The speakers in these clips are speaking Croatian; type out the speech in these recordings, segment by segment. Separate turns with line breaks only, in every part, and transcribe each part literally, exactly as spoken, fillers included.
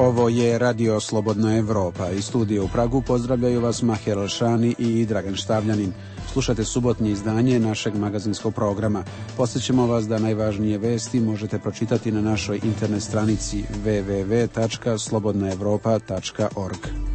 Ovo je Radio Slobodna Evropa. Iz studija u Pragu pozdravljaju vas Maher Alšani i Dragan Štavljanin. Slušate subotnje izdanje našeg magazinskog programa. Podsjećamo vas da najvažnije vesti možete pročitati na našoj internet stranici w w w tačka slobodna evropa tačka org.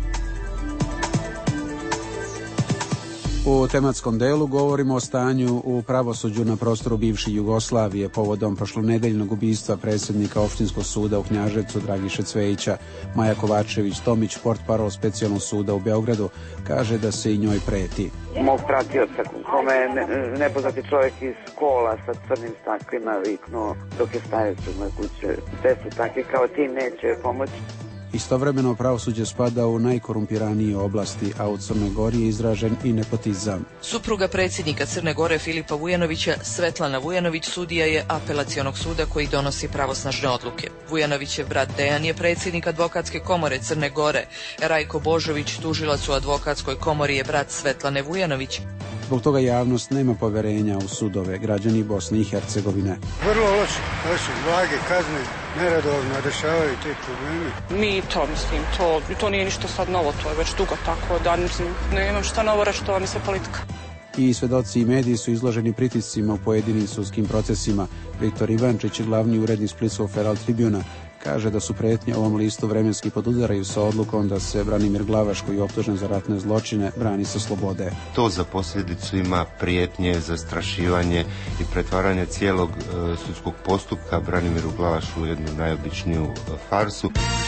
U tematskom delu govorimo o stanju u pravosuđu na prostoru bivše Jugoslavije povodom prošlonedeljnog ubistva predsjednika opštinskog suda u Knjaževcu Dragiše Cvejića. Maja Kovačević-Tomić, portparol specijalnog suda u Beogradu, kaže da se i njoj preti.
Mog pratioca, kome je nepoznati čovjek iz kola sa crnim staklima viknuo dok je stajao pred moje kuće. Deset takvi kao ti neće pomoći.
Istovremeno pravosuđe spada u najkorumpiranije oblasti, a u Crnoj Gori je izražen i nepotizam.
Supruga predsjednika Crne Gore Filipa Vujanovića, Svetlana Vujanović, sudija je apelacionog suda koji donosi pravosnažne odluke. Vujanovićev brat Dejan je predsjednik advokatske komore Crne Gore. Rajko Božović, tužilac u advokatskoj komori, je brat Svetlane Vujanović.
Zbog toga javnost nema poverenja u sudove, građani Bosne i Hercegovine.
Vrlo loše, loše, blage kazne, neradovno rešavaju te probleme.
Mi to, mislim, to, to nije ništa sad novo, to je već dugo tako, da mislim, nemam šta novo reći, to vam je sve politika.
I svedoci i mediji su izloženi pritiscima u pojedinim sudskim procesima. Viktor Ivančić, glavni urednik Splitskog Feral Tribuna, kaže da su pretnje ovom listu vremenski podudaraju sa odlukom da se Branimir Glavaš, koji je optužen za ratne zločine, brani sa slobode.
To za posljedicu ima prijetnje, zastrašivanje i pretvaranje cijelog e, sudskog postupka Branimiru Glavašu u jednu najobičniju e, farsu.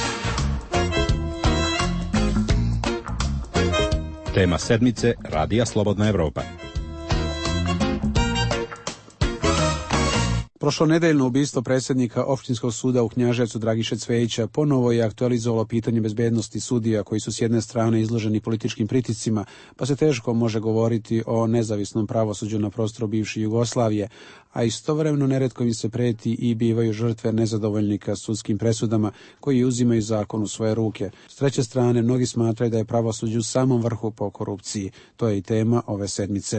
Tema sedmice Radija Slobodna Evropa.
Prošlonedeljno ubistvo predsjednika opštinskog suda u Knjaževcu Dragiše Cvejića ponovo je aktualizovalo pitanje bezbednosti sudija koji su s jedne strane izloženi političkim pritiscima, pa se teško može govoriti o nezavisnom pravosuđu na prostoru bivše Jugoslavije, a istovremeno neretko im se preti i bivaju žrtve nezadovoljnika sudskim presudama koji uzimaju zakon u svoje ruke. S treće strane, mnogi smatraju da je pravosuđe u samom vrhu po korupciji. To je i tema ove sedmice.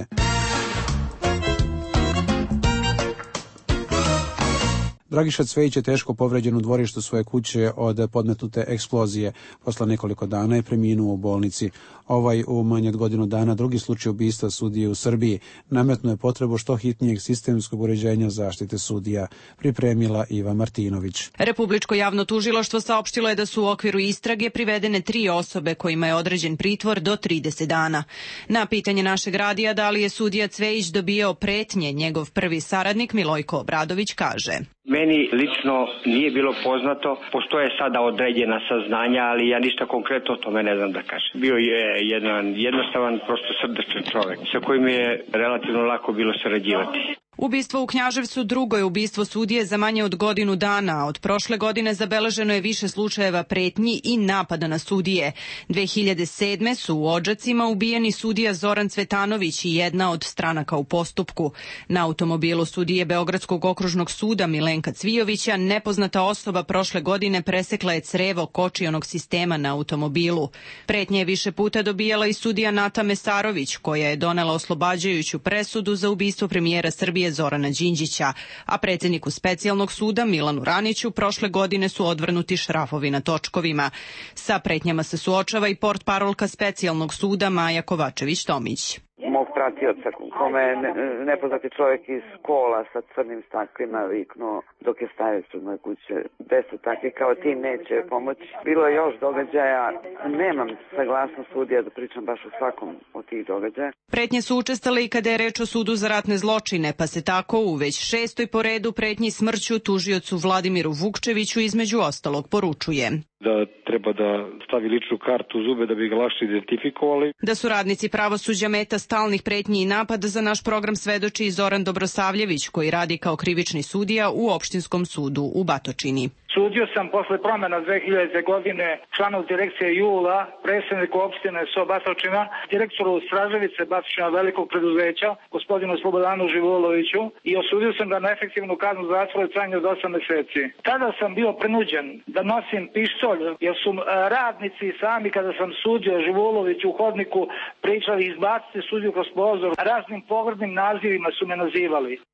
Dragiša Cvejić je teško povređen u dvorištu svoje kuće od podmetnute eksplozije. Posle nekoliko dana je preminuo u bolnici. Ovaj u manje od godinu dana drugi slučaj ubistva sudije u Srbiji nametnuo je potrebu što hitnijeg sistemskog uređenja zaštite sudija, pripremila Iva Martinović.
Republičko javno tužilaštvo saopštilo je da su u okviru istrage privedene tri osobe kojima je određen pritvor do trideset dana. Na pitanje našeg radija da li je sudija Cvejić dobijao pretnje, njegov prvi saradnik Milojko Obradović kaže:
Meni lično nije bilo poznato, postoje sada određena saznanja, ali ja ništa konkretno o tome ne znam da kažem. Bio je jedan jednostavan, prosto srdačan čovjek sa kojim je relativno lako bilo sarađivati.
Ubistvo u Knjaževcu drugo je ubistvo sudije za manje od godinu dana. Od prošle godine zabeleženo je više slučajeva pretnji i napada na sudije. dve hiljade sedme su u Odžacima ubijeni sudija Zoran Cvetanović i jedna od stranaka u postupku. Na automobilu sudije Beogradskog okružnog suda Milenka Cvijovića nepoznata osoba prošle godine presekla je crevo kočionog sistema na automobilu. Pretnje je više puta dobijala i sudija Nata Mesarović, koja je donela oslobađajuću presudu za ubistvo premijera Srbije Zorana Đinđića, a predsjedniku specijalnog suda Milanu Raniću prošle godine su odvrnuti šrafovi na točkovima. Sa pretnjama se suočava i portparolka specijalnog suda Maja Kovačević-Tomić.
Mog pratioca, kome je nepoznati čovjek iz kola sa crnim staklima viknuo dok je stajao pred moje kuće. Deset takvi kao ti neće pomoći. Bilo je još događaja, nemam saglasnost sudija da pričam baš o svakom od tih događaja.
Pretnje su učestale i kada je reč o sudu za ratne zločine, pa se tako u već šestoj po redu pretnji smrću tužiocu Vladimiru Vukčeviću između ostalog poručuje
da treba da stavi ličnu kartu u zube da bi ga lakše identifikovali.
Da su radnici pravosuđa meta stalnih pretnji i napada za naš program svedoči i Zoran Dobrosavljević, koji radi kao krivični sudija u opštinskom sudu u Batočini.
Sudio sam posle promjena dve hiljadite. godine članov direkcije Jula, predsjedniku opštine So Batočina, direktoru Straževice Batočina velikog preduzeća, gospodinu Slobodanu Živoloviću, i osudio sam ga na efektivnu kaznu zatvora u trajanju od osam meseci. Tada sam bio prinuđen da nosim pištolj, jer su radnici sami kada sam sudio Živoloviću u hodniku pričali izbaciti sudiju kroz prozor, raznim pogrdnim nazivima su me nazivali.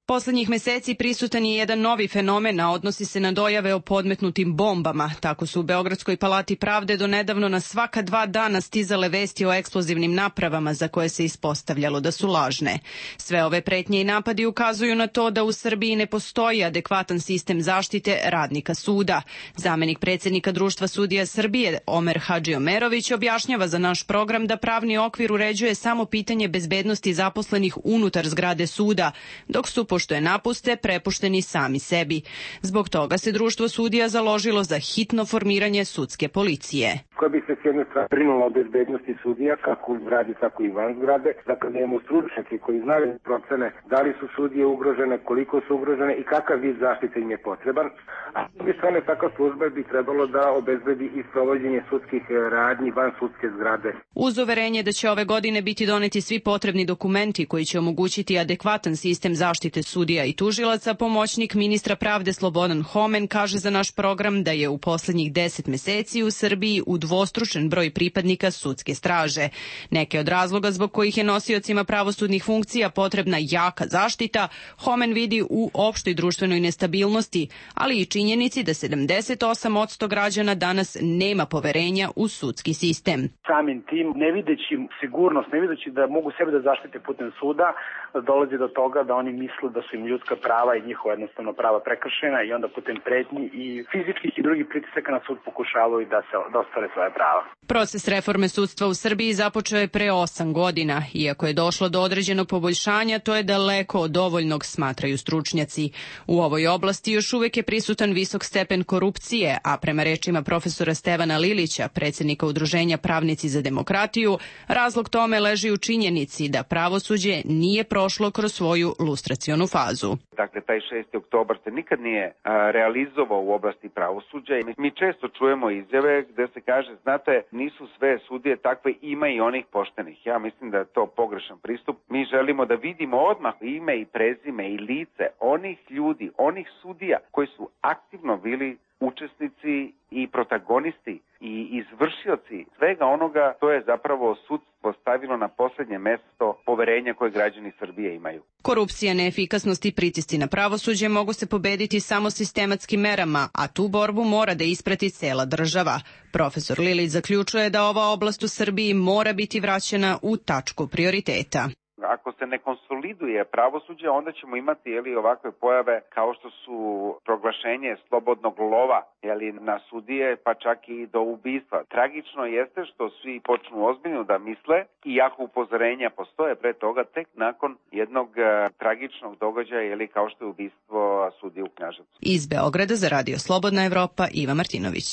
Poslednjih meseci prisutan je jedan novi fenomen, a odnosi se na dojave o podmetnutim bombama. Tako su u Beogradskoj palati pravde donedavno na svaka dva dana stizale vesti o eksplozivnim napravama za koje se ispostavljalo da su lažne. Sve ove pretnje i napadi ukazuju na to da u Srbiji ne postoji adekvatan sistem zaštite radnika suda. Zamenik predsednika Društva sudija Srbije Omer Hadžiomerović objašnjava za naš program da pravni okvir uređuje samo pitanje bezbednosti zaposlenih unutar zgrade suda, dok su pošto je napuste, prepušteni sami sebi. Zbog toga se Društvo sudija založilo za hitno formiranje sudske policije.
Koja bi se s jedne strane brinula o bezbednosti sudija, kako u zgradi, tako i van zgrade, dakle da imamo stručnjake koji znaju procene da li su sudije ugrožene, koliko su ugrožene i kakav vid zaštite im je potreban. A s druge strane, takva služba bi trebalo da obezbedi i sprovođenje sudskih radnji van sudske zgrade.
Uz uverenje da će ove godine biti doneti svi potrebni dokumenti koji će omogućiti adekvatan sistem zaštite sudija i tužilaca, pomoćnik ministra pravde Slobodan Homen kaže za naš program da je u poslednjih deset meseci u Srbiji udvostručen broj pripadnika sudske straže. Neke od razloga zbog kojih je nosiocima pravosudnih funkcija potrebna jaka zaštita, Homen vidi u opštoj društvenoj nestabilnosti, ali i činjenici da sedamdeset osam posto građana danas nema poverenja u sudski sistem.
Samim tim, ne videći sigurnost, ne videći da mogu sebe da zaštite putem suda, dolazi do toga da oni misle da su im ljudska prava i njihova jednostavno prava prekršena i onda putem pretnji i fizičkih i drugih pritisaka na sud pokušavaju da se da ostvare svoje prava.
Proces reforme sudstva u Srbiji započeo je pre osam godina. Iako je došlo do određenog poboljšanja, to je daleko od dovoljnog, smatraju stručnjaci. U ovoj oblasti još uvek je prisutan visok stepen korupcije, a prema rečima profesora Stevana Lilića, predsednika Udruženja Pravnici za demokratiju, razlog tome leži u činjenici da pravosuđe nije prošlo kroz svoju lustracionu fazu.
Dakle, taj šesti oktobar se nikad nije a, realizovao u oblasti pravosuđa i mi često čujemo izjave gde se kaže, znate, nisu sve sudije takve, ima i onih poštenih. Ja mislim da je to pogrešan pristup. Mi želimo da vidimo odmah ime i prezime i lice onih ljudi, onih sudija koji su aktivno bili učesnici i protagonisti i izvršioci svega onoga, to je zapravo sudstvo stavilo na poslednje mesto poverenja koje građani Srbije imaju.
Korupcija, neefikasnost i pritisci na pravosuđe mogu se pobediti samo sistematskim merama, a tu borbu mora da isprati cela država. Profesor Lilić zaključuje da ova oblast u Srbiji mora biti vraćena u tačku prioriteta.
Ako se ne konsoliduje pravosuđe, onda ćemo imati jeli, ovakve pojave kao što su proglašenje slobodnog lova jeli, na sudije, pa čak i do ubistva. Tragično jeste što svi počnu ozbiljno da misle, iako upozorenja postoje pre toga, tek nakon jednog uh, tragičnog događaja jeli, kao što je ubistvo sudije u Knjaževcu.
Iz Beograda za Radio Slobodna Evropa, Iva Martinović.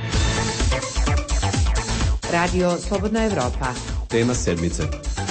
Radio Slobodna Evropa.
Tema sedmice.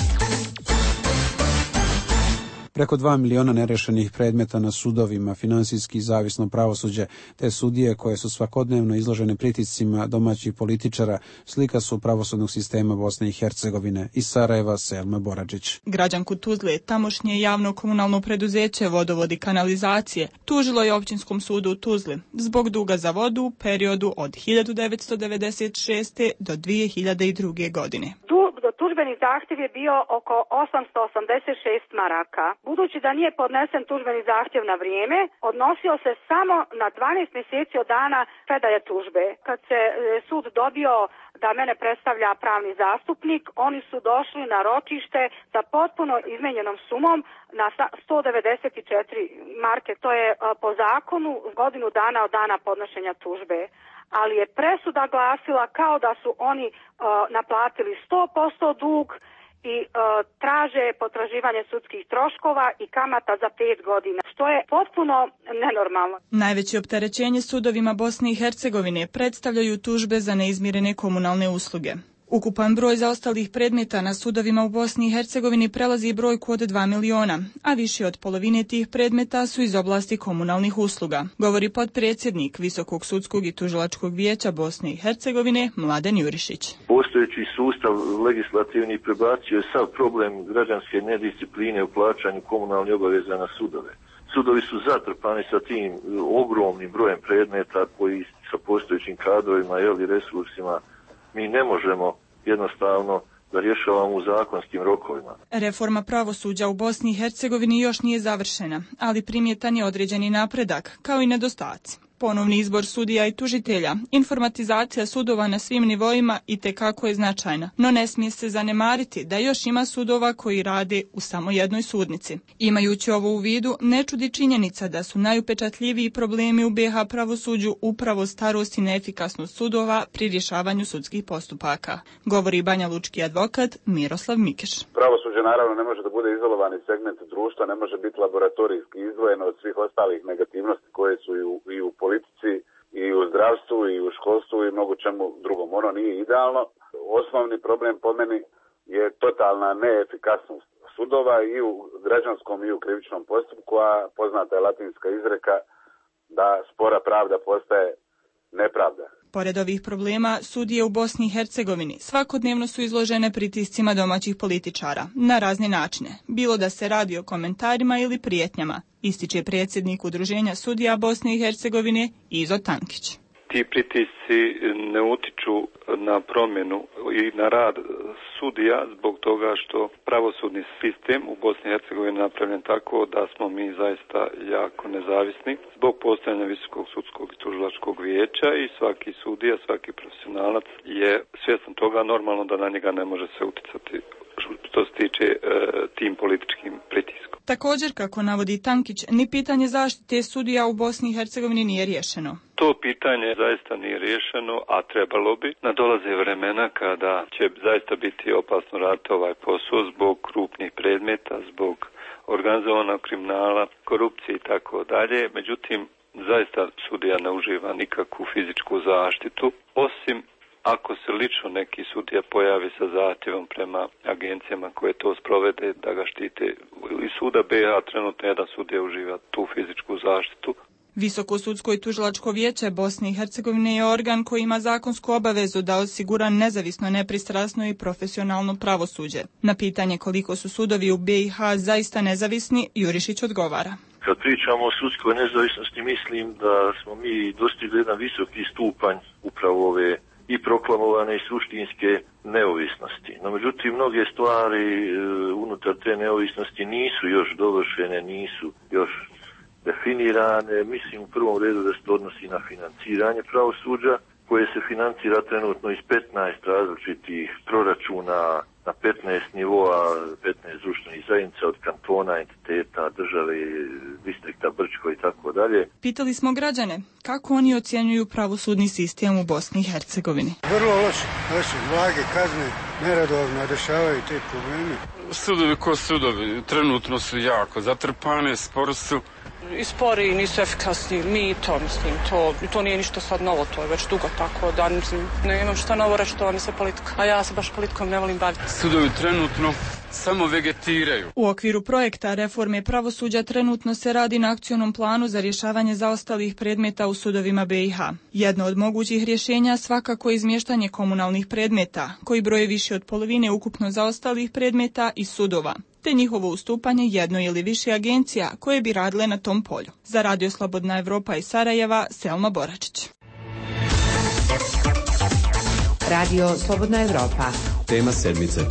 Preko dva miliona nerešenih predmeta na sudovima, finansijski zavisno pravosuđe, te sudije koje su svakodnevno izložene pritiscima domaćih političara, slika su pravosudnog sistema Bosne i Hercegovine. Iz Sarajeva, Selma Boradžić.
Građanku Tuzle, tamošnje javno komunalno preduzeće Vodovod i kanalizacije, tužilo je Općinskom sudu u Tuzli zbog duga za vodu u periodu od hiljadu devetsto devedeset šeste. do dve hiljade druge. godine.
Tužbeni zahtjev je bio oko osamsto osamdeset šest maraka. Budući da nije podnesen tužbeni zahtjev na vrijeme, odnosio se samo na dvanaest mjeseci od dana predaje tužbe. Kad se sud dobio da mene predstavlja pravni zastupnik, oni su došli na ročište sa potpuno izmenjenom sumom na sto devedeset četiri marke. To je po zakonu godinu dana od dana podnošenja tužbe. Ali je presuda glasila kao da su oni uh, naplatili sto posto dug i uh, traže potraživanje sudskih troškova i kamata za pet godina, što je potpuno nenormalno.
Najveće opterećenje sudovima Bosne i Hercegovine predstavljaju tužbe za neizmirene komunalne usluge. Ukupan broj zaostalih predmeta na sudovima u Bosni i Hercegovini prelazi brojku od dva miliona, a više od polovine tih predmeta su iz oblasti komunalnih usluga, govori potpredsjednik Visokog sudskog i tužilačkog vijeća Bosne i Hercegovine Mladen Jurišić.
Postojeći sustav legislativni prebacio je sav problem građanske nediscipline u plaćanju komunalnih obaveza na sudove. Sudovi su zatrpani sa tim ogromnim brojem predmeta koji sa postojećim kadrovima i resursima mi ne možemo jednostavno da rješavamo u zakonskim rokovima.
Reforma pravosuđa u Bosni i Hercegovini još nije završena, ali primjetan je određeni napredak, kao i nedostaci. Ponovni izbor sudija i tužitelja, informatizacija sudova na svim nivoima itekako je značajna, no ne smije se zanemariti da još ima sudova koji rade u samo jednoj sudnici. Imajući ovo u vidu, ne čudi činjenica da su najupečatljiviji problemi u B iH pravosuđu upravo starost i neefikasnost sudova pri rješavanju sudskih postupaka, govori banjalučki advokat Miroslav Mikeš.
Pravosuđe naravno ne može da bude izolovani segment društva, ne može biti laboratorijski izdvojeno od svih ostalih negativnosti koje su i u, i u politici, i u zdravstvu, i u školstvu i mnogo čemu drugom. Ono nije idealno. Osnovni problem po meni je totalna neefikasnost sudova i u građanskom i u krivičnom postupku, a poznata je latinska izreka da spora pravda postaje nepravda.
Pored ovih problema, sudije u Bosni i Hercegovini svakodnevno su izložene pritiscima domaćih političara na razne načine, bilo da se radi o komentarima ili prijetnjama, ističe predsjednik Udruženja sudija Bosne i Hercegovine Izo Tankić.
Ti pritisci ne utiču na promjenu i na rad sudija zbog toga što pravosudni sistem u Bosni i Hercegovini je napravljen tako da smo mi zaista jako nezavisni zbog postojanja Visokog sudskog i tužilačkog vijeća i svaki sudija, svaki profesionalac je svjestan toga, normalno da na njega ne može se uticati što se tiče e, tim političkim pritiskom.
Također, kako navodi Tankić, ni pitanje zaštite sudija u Bosni i Hercegovini nije riješeno.
To pitanje zaista nije riješeno, a trebalo bi. Nadolaze vremena kada će zaista biti opasno raditi ovaj posao zbog krupnih predmeta, zbog organizovanog kriminala, korupcije i tako dalje. Međutim, zaista sudija ne uživa nikakvu fizičku zaštitu, osim ako se lično neki sudija pojavi sa zahtjevom prema agencijama koje to sprovede da ga štite. Iz suda B iH trenutno jedan sudija uživa tu fizičku zaštitu.
Visoko sudsko i tužilačko vijeće Bosne i Hercegovine je organ koji ima zakonsku obavezu da osigura nezavisno, nepristrasno i profesionalno pravosuđe. Na pitanje koliko su sudovi u B iH zaista nezavisni, Jurišić odgovara.
Kad pričamo o sudskoj nezavisnosti, mislim da smo mi dostigli jedan visoki stupanj upravo ove i proklamovane i suštinske neovisnosti. No, međutim, mnoge stvari e, unutar te neovisnosti nisu još dovršene, nisu još definirane. Mislim u prvom redu da se to odnosi na financiranje pravosuđa, koje se financira trenutno iz petnaest različitih proračuna na petnaest nivoa, petnaest društvenih zajednica od kantona, entiteta, države, distrikta Brčko i tako dalje.
Pitali smo građane kako oni ocjenjuju pravosudni sistem u Bosni i Hercegovini.
Vrlo loše, loše, blage kazne, neredovno rješavaju te probleme.
Sudovi ko sudovi, trenutno su jako zatrpane, sporo su.
I spori, nisu efikasni, mi to, mislim, to, to nije ništa sad novo, to je već dugo tako da, mislim, ne imam šta novo reći, to vam je sve politika. A ja se baš politikom ne volim baviti.
Sudovi trenutno samo vegetiraju.
U okviru projekta reforme pravosuđa trenutno se radi na akcionom planu za rješavanje zaostalih predmeta u sudovima B iH. Jedno od mogućih rješenja svakako je izmještanje komunalnih predmeta, koji broje više od polovine ukupno zaostalih predmeta iz sudova, te njihovo ustupanje jednoj ili više agencija koje bi radile na tom polju. Za Radio Slobodna Evropa iz Sarajeva, Selma Boračić.
Radio Slobodna Evropa.
Tema sedmice.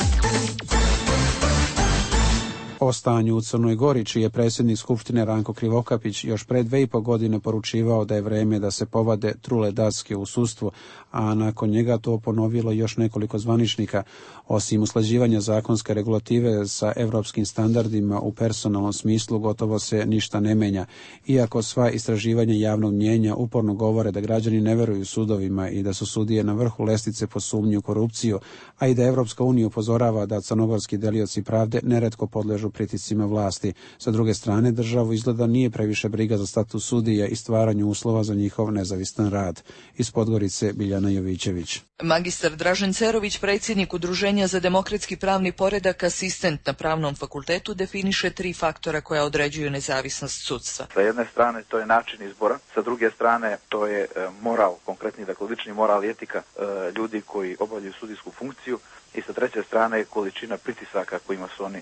O stanju u Crnoj Gori, čiji je predsjednik Skupštine Ranko Krivokapić još pre dve i po godine poručivao da je vreme da se povade trule daske u sudstvu, a nakon njega to ponovilo još nekoliko zvaničnika. Osim usklađivanja zakonske regulative sa evropskim standardima u personalnom smislu gotovo se ništa ne menja. Iako sva istraživanja javnog mnjenja uporno govore da građani ne veruju sudovima i da su sudije na vrhu lestvice po sumnji u korupciju, a i da Evropska unija upozorava da crnogorski delioci pravde neretko podležu pritiscima vlasti. Sa druge strane, državu izgleda nije previše briga za status sudija i stvaranju uslova za njihov nezavistan rad. Iz Podgorice Biljana Jovićević.
Magistar Dražen Cerović, predsjednik Udruženja za demokratski pravni poredak, asistent na Pravnom fakultetu, definiše tri faktora koja određuju nezavisnost sudstva.
Sa jedne strane to je način izbora, sa druge strane to je moral, konkretni, dakle lični moral i etika ljudi koji obavljaju sudijsku funkciju, i sa treće strane količina pritisaka kojima su oni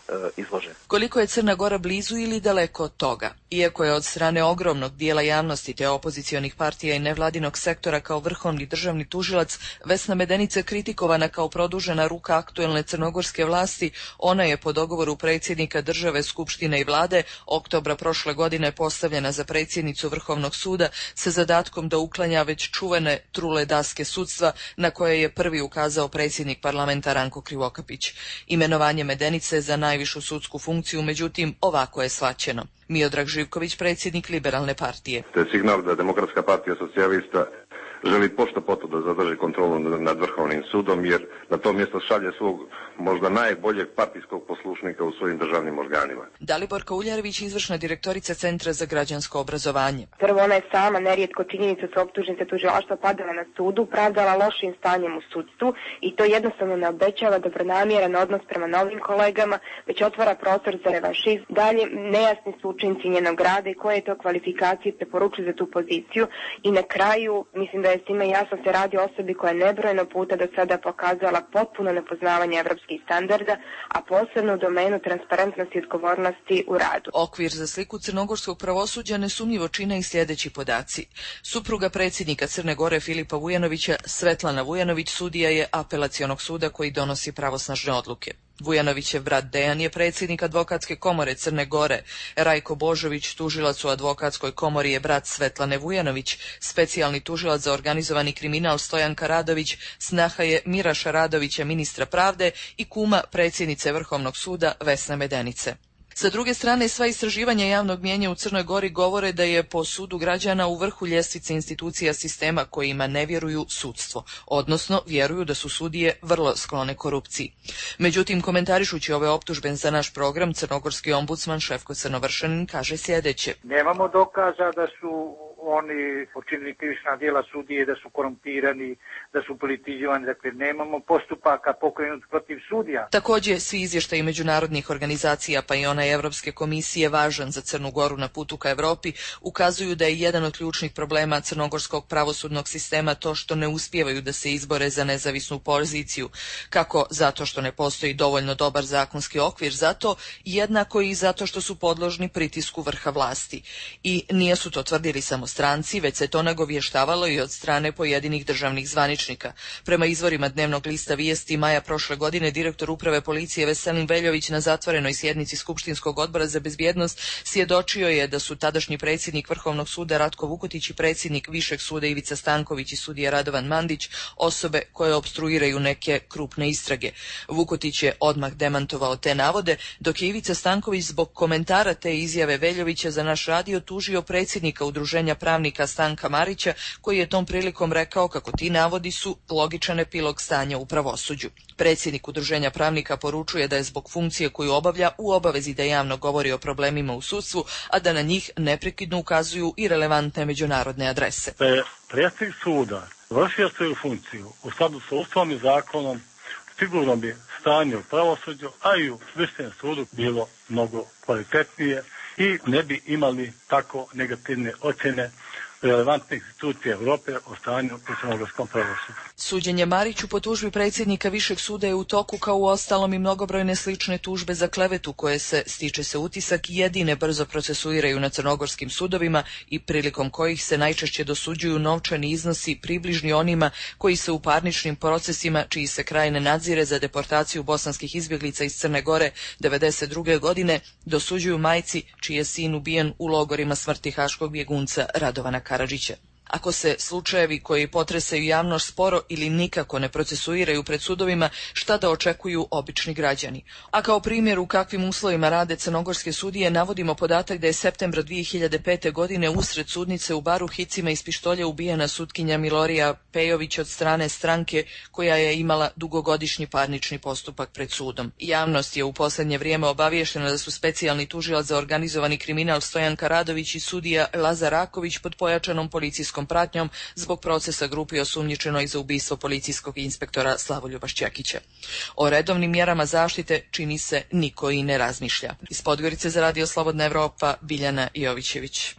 izloženi.
Koliko je Crna Gora blizu ili daleko od toga? Iako je od strane ogromnog dijela javnosti te opozicionih partija i nevladinog sektora kao vrhovni državni tužilac Vesna Medenica kritikovana kao produžena ruka aktuelne crnogorske vlasti, ona je po dogovoru predsjednika države, skupštine i vlade oktobra prošle godine postavljena za predsjednicu Vrhovnog suda sa zadatkom da uklanja već čuvene trule daske sudstva na koje je prvi ukazao predsjednik parlamenta Ranko Krivokapić. Imenovanje Medenice za najvišu sudsku funkciju, međutim, ovako je shvaćeno. Miodrag Živković, predsjednik Liberalne partije.
To je signal da Demokratska partija socijalista želi pošto poto da zadrži kontrolu nad Vrhovnim sudom, jer na to mjesto šalje svog možda najboljeg partijskog poslušnika u svojim državnim organima.
Daliborka Uljarević, izvršna direktorica Centra za građansko obrazovanje.
Prvo, ona je sama nerijetko činjenicu sa optužnice tužilaštva padala na sudu, pravdala lošim stanjem u sudstvu i to jednostavno ne obećava dobronamjeran odnos prema novim kolegama, već otvara prostor za revanšizam. Dalje, nejasni su učinci njenog rada i koje je to kvalifikacije preporučuju za tu poziciju i na kraju, mislim da je svima jasno, se radi o osobi koja je nebrojeno puta do sada pokazala potpuno nepoznavanje evropskih standarda, a posebno u domenu transparentnosti i odgovornosti u radu.
Okvir za sliku crnogorskog pravosuđa nesumnjivo čine i sljedeći podaci. Supruga predsjednika Crne Gore Filipa Vujanovića, Svetlana Vujanović, sudija je apelacionog suda koji donosi pravosnažne odluke. Vujanovićev brat Dejan je predsjednik advokatske komore Crne Gore. Rajko Božović, tužilac u advokatskoj komori, je brat Svetlane Vujanović. Specijalni tužilac za organizovani kriminal Stojanka Radović snaha je Miraša Radovića, ministra pravde, i kuma predsjednice Vrhovnog suda Vesne Medenice. Sa druge strane, sva istraživanja javnog mijenja u Crnoj Gori govore da je po sudu građana u vrhu ljestvice institucija sistema kojima ne vjeruju sudstvo, odnosno vjeruju da su sudije vrlo sklone korupciji. Međutim, komentarišući ove optužbe za naš program, crnogorski ombudsman Šefko Crnovršanin kaže sljedeće.
Nemamo dokaza da su oni počinili krivična djela sudije, da su korumpirani, da su politizirani, dakle nemamo postupaka pokrenut protiv sudija.
Također, svi izvještaji međunarodnih organizacija, pa i onaj Europske komisije, važan za Crnu Goru na putu ka Europi, ukazuju da je jedan od ključnih problema crnogorskog pravosudnog sistema to što ne uspijevaju da se izbore za nezavisnu poziciju, kako zato što ne postoji dovoljno dobar zakonski okvir za to, jednako i zato što su podložni pritisku vrha vlasti. I nije su to tvrdili samo stranci, već se to nagovještavalo i od strane pojedinih državnih zvaničnika. Prema izvorima dnevnog lista Vijesti, maja prošle godine direktor uprave policije Veselin Veljović na zatvorenoj sjednici Skupštinskog odbora za bezbjednost svjedočio je da su tadašnji predsjednik Vrhovnog suda Ratko Vukotić i predsjednik Višeg suda Ivica Stanković i sudija Radovan Mandić osobe koje opstruiraju neke krupne istrage. Vukotić je odmah demantovao te navode, dok je Ivica Stanković zbog komentara te izjave Veljovića za naš radio tužio predsjednika udruženja pravnika Stanka Marića, koji je tom prilikom rekao kako ti navodi su logičan epilog stanja u pravosuđu. Predsjednik udruženja pravnika poručuje da je zbog funkcije koju obavlja u obavezi da javno govori o problemima u sudstvu, a da na njih neprekidno ukazuju i relevantne međunarodne adrese.
Da je predsjednik suda vršio svoju funkciju u skladu sa Ustavom i zakonom, sigurno bi stanje u pravosuđu, a i u Višem sudu bilo mnogo kvalitetnije i ne bi imali tako negativne ocjene relevantnih institucija Europe o stanju u crnogorskom pravosuđu.
Suđenje Mariću po tužbi predsjednika Višeg suda je u toku, kao u ostalom i mnogobrojne slične tužbe za klevetu koje se, stiče se utisak, jedine brzo procesuiraju na crnogorskim sudovima i prilikom kojih se najčešće dosuđuju novčani iznosi približni onima koji se u parničnim procesima, čiji se kraj ne nadzire za deportaciju bosanskih izbjeglica iz Crne Gore devedeset druge godine, dosuđuju majci čiji je sin ubijen u logorima smrti haškog bjegunca Radovana Karadžića. Ako se slučajevi koji potresaju javnost sporo ili nikako ne procesuiraju pred sudovima, šta da očekuju obični građani? A kao primjer u kakvim uslovima rade crnogorske sudije navodimo podatak da je septembra dvije hiljade pete godine usred sudnice u Baru hicima iz pištolja ubijena sutkinja Milorija Pejović od strane stranke koja je imala dugogodišnji parnični postupak pred sudom. Javnost je u posljednje vrijeme obaviještena da su specijalni tužilac za organizovani kriminal Stojanka Radović i sudija Lazar Raković pod pojačanom policijskom pratnjom zbog procesa grupi osumnjičenoj za ubistvo policijskog inspektora Slavoljuba Šćekića. O redovnim mjerama zaštite čini se niko i ne razmišlja. Iz Podgorice za Radio Slobodna Evropa, Biljana Jovićević.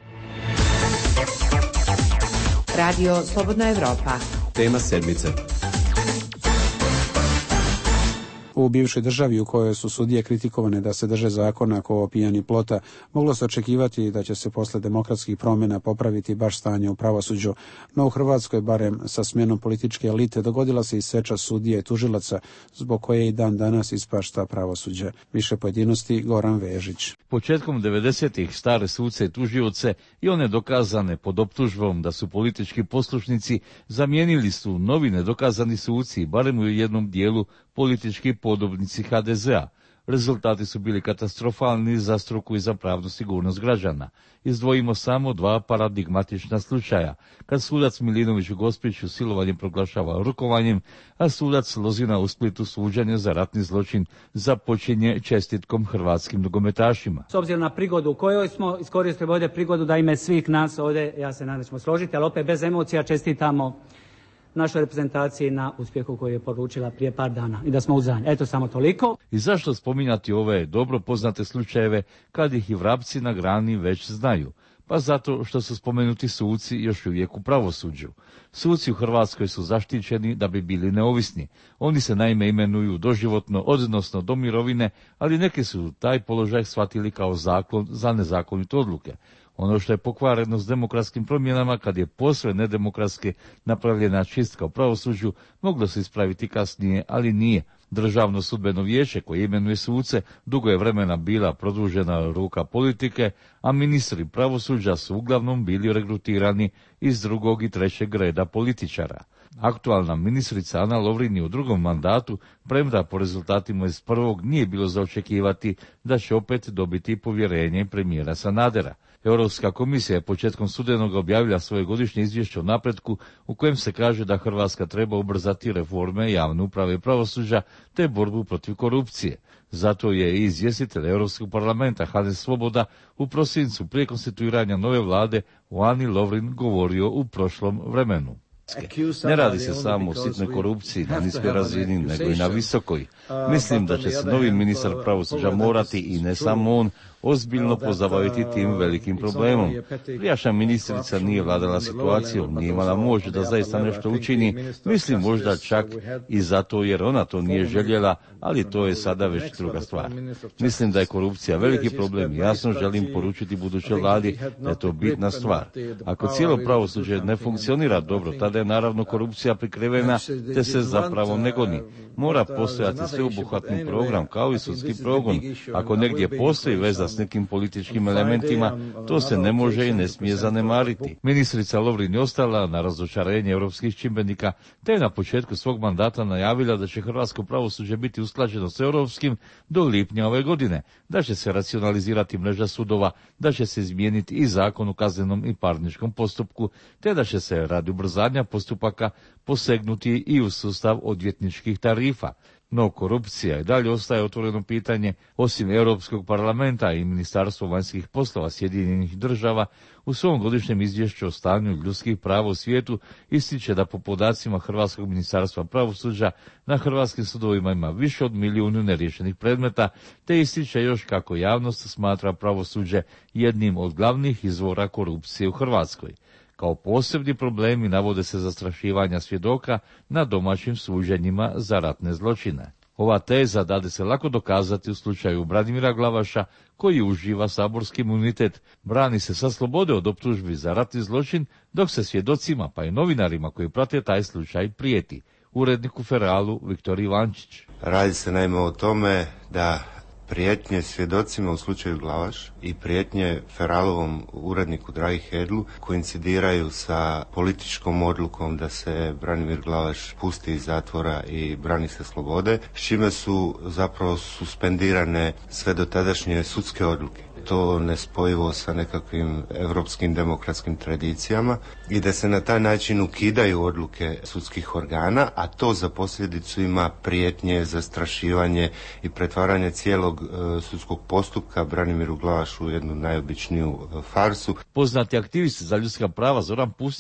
Radio Slobodna Evropa.
Tema sedmice.
U bivšoj državi u kojoj su sudije kritikovane da se drže zakona kao pijani plota, moglo se očekivati da će se posle demokratskih promjena popraviti baš stanje u pravosuđu, no u Hrvatskoj, barem sa smjenom političke elite, dogodila se i seča sudije i tužilaca, zbog koje i dan danas ispašta pravosuđe. Više pojedinosti Goran Vežić.
Početkom devedesetih stare suce i tužioce i one dokazane pod optužbom da su politički poslušnici zamijenili su novi nedokazani suci, barem u jednom dijelu politički podobnici ha de zea. Rezultati su bili katastrofalni za struku i za pravnu sigurnost građana. Izdvojimo samo dva paradigmatična slučaja, kad sudac Milinović u Gospiću silovanje proglašava rukovanjem, a sudac Lozina u Splitu suđenje za ratni zločin započinje čestitkom hrvatskim nogometašima.
S obzirom na prigodu u kojoj smo, iskoristili ovdje prigodu da ime svih nas ovdje, ja se nadam da ćemo složiti, ali opet bez emocija čestitamo našoj reprezentaciji na uspjehu koji je poručila prije par dana i da smo uzajni. Eto, samo toliko.
I zašto spominjati ove dobro poznate slučajeve kad ih i vrapci na grani već znaju? Pa zato što su spomenuti suci još uvijek u pravosuđu. Suci u Hrvatskoj su zaštićeni da bi bili neovisni. Oni se naime imenuju doživotno, odnosno do mirovine, ali neki su taj položaj shvatili kao zaklon za nezakonite odluke. Ono što je pokvareno s demokratskim promjenama, kad je posve nedemokratski napravljena čistka u pravosuđu, moglo se ispraviti kasnije, ali nije. Državno sudbeno vijeće koje imenuje suce dugo je vremena bila produžena ruka politike, a ministri pravosuđa su uglavnom bili regrutirani iz drugog i trećeg reda političara. Aktualna ministrica Ana Lovrin je u drugom mandatu, premda po rezultatima iz prvog nije bilo za očekivati da će opet dobiti povjerenje premijera Sanadera. Europska komisija je početkom studenog objavila svoje godišnje izvješće o napretku u kojem se kaže da Hrvatska treba ubrzati reforme javne uprave i pravosuđa te borbu protiv korupcije. Zato je i izvjestitelj Europskog parlamenta Hannes Svoboda u prosincu prije konstituiranja nove vlade o Ani Lovrin govorio u prošlom vremenu. Ne radi se samo o sitnoj korupciji na niskoj razini, nego i na visokoj. Mislim da će se novi ministar pravosuđa morati, i ne samo on, ozbiljno pozabaviti tim velikim problemom. Prijašnja ministrica nije vladala situacijom, nije imala moć da zaista nešto učini, mislim možda čak i zato jer ona to nije željela, ali to je sada već druga stvar. Mislim da je korupcija veliki problem i jasno želim poručiti budućoj vladi da je to bitna stvar. Ako cijelo pravosuđe ne funkcionira dobro, tada je naravno korupcija prikrivena te se zapravo ne goni. Mora postojati sveobuhvatni program kao i sudski progon. Ako negdje postoji veza s nekim političkim elementima, to se ne može i ne smije zanemariti. Ministrica Lovrin je ostala na razočarenje europskih čimbenika, te je na početku svog mandata najavila da će hrvatsko pravosuđe biti usklađeno s europskim do lipnja ove godine, da će se racionalizirati mreža sudova, da će se izmijeniti i zakon o kaznenom i parničkom postupku, te da će se radi ubrzanja postupaka posegnuti i u sustav odvjetničkih tarifa. No korupcija i dalje ostaje otvoreno pitanje. Osim Europskog parlamenta i Ministarstvo vanjskih poslova Sjedinjenih država u svom godišnjem izvješću o stanju ljudskih prava u svijetu ističe da po podacima Hrvatskog ministarstva pravosuđa na hrvatskim sudovima ima više od milijuna neriješenih predmeta, te ističe još kako javnost smatra pravosuđe jednim od glavnih izvora korupcije u Hrvatskoj. Kao posebni problemi navode se zastrašivanja svjedoka na domaćim suđenjima za ratne zločine. Ova teza dade se lako dokazati u slučaju Branimira Glavaša, koji uživa saborski imunitet. Brani se sa slobode od optužbi za ratni zločin, dok se svjedocima pa i novinarima koji prate taj slučaj prijeti. Uredniku Feralu Viktor Ivančić.
Radi se naime o tome da prijetnje svjedocima u slučaju Glavaš i prijetnje Feralovom uredniku Dragi Hedlu koincidiraju sa političkom odlukom da se Branimir Glavaš pusti iz zatvora i brani se slobode, s čime su zapravo suspendirane sve dotadašnje sudske odluke. To nespojivo sa nekakvim europskim demokratskim tradicijama i da se na taj način ukidaju odluke sudskih organa, a to za posljedicu ima prijetnje, zastrašivanje i pretvaranje cijelog e, sudskog postupka Branimiru Glavašu u jednu najobičniju e, farsu.
Poznati aktivist za ljudska prava Zoran Pustić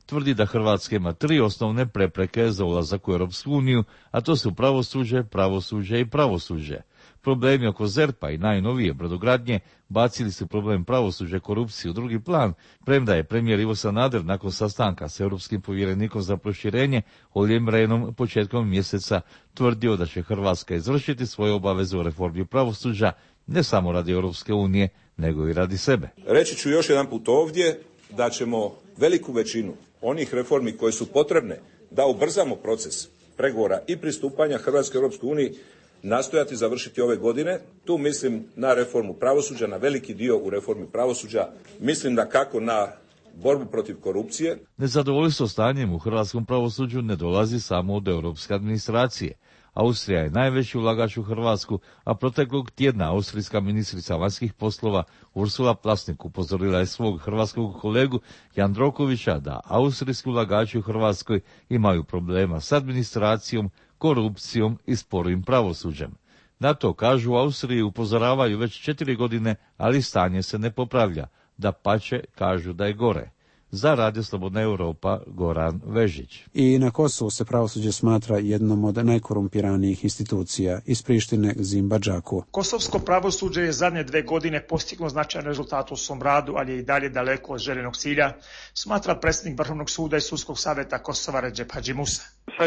tvrdi da Hrvatska ima tri osnovne prepreke za ulazak u Europsku uniju, a to su pravosuđe, pravosuđe i pravosuđe. Problemi oko ZERP-a i najnovije brodogradnje bacili su problem pravosuđa i korupcije u drugi plan, premda je premijer Ivo Sanader nakon sastanka s europskim povjerenikom za proširenje Ollijem Rehnom početkom mjeseca tvrdio da će Hrvatska izvršiti svoje obaveze u reformi pravosuđa ne samo radi Europske unije, nego i radi sebe.
Reći ću još jedan put ovdje da ćemo veliku većinu onih reformi koje su potrebne da ubrzamo proces pregovora i pristupanja Hrvatske Europskoj uniji nastojati završiti ove godine. Tu mislim na reformu pravosuđa, na veliki dio u reformi pravosuđa. Mislim da kako na borbu protiv korupcije.
Nezadovoljstvo stanjem u hrvatskom pravosuđu ne dolazi samo od europske administracije. Austrija je najveći ulagač u Hrvatsku, a proteklog tjedna austrijska ministrica vanjskih poslova Ursula Plasnik upozorila je svog hrvatskog kolegu Jandrokovića da austrijski ulagači u Hrvatskoj imaju problema s administracijom, korupcijom i sporim pravosuđem. Na to, kažu, u Austriji upozoravaju već četiri godine, ali stanje se ne popravlja. Dapače, kažu da je gore. Za Radio Slobodna Europa, Goran Vežić.
I na Kosovu se pravosuđe smatra jednom od najkorumpiranijih institucija. Iz Prištine, Zimba Džaku.
Kosovsko pravosuđe je zadnje dve godine postiglo značajan rezultat u svom radu, ali je i dalje daleko od željenog cilja, smatra predsjednik Vrhovnog suda i Sudskog savjeta Kosova Recep Hadžimusa.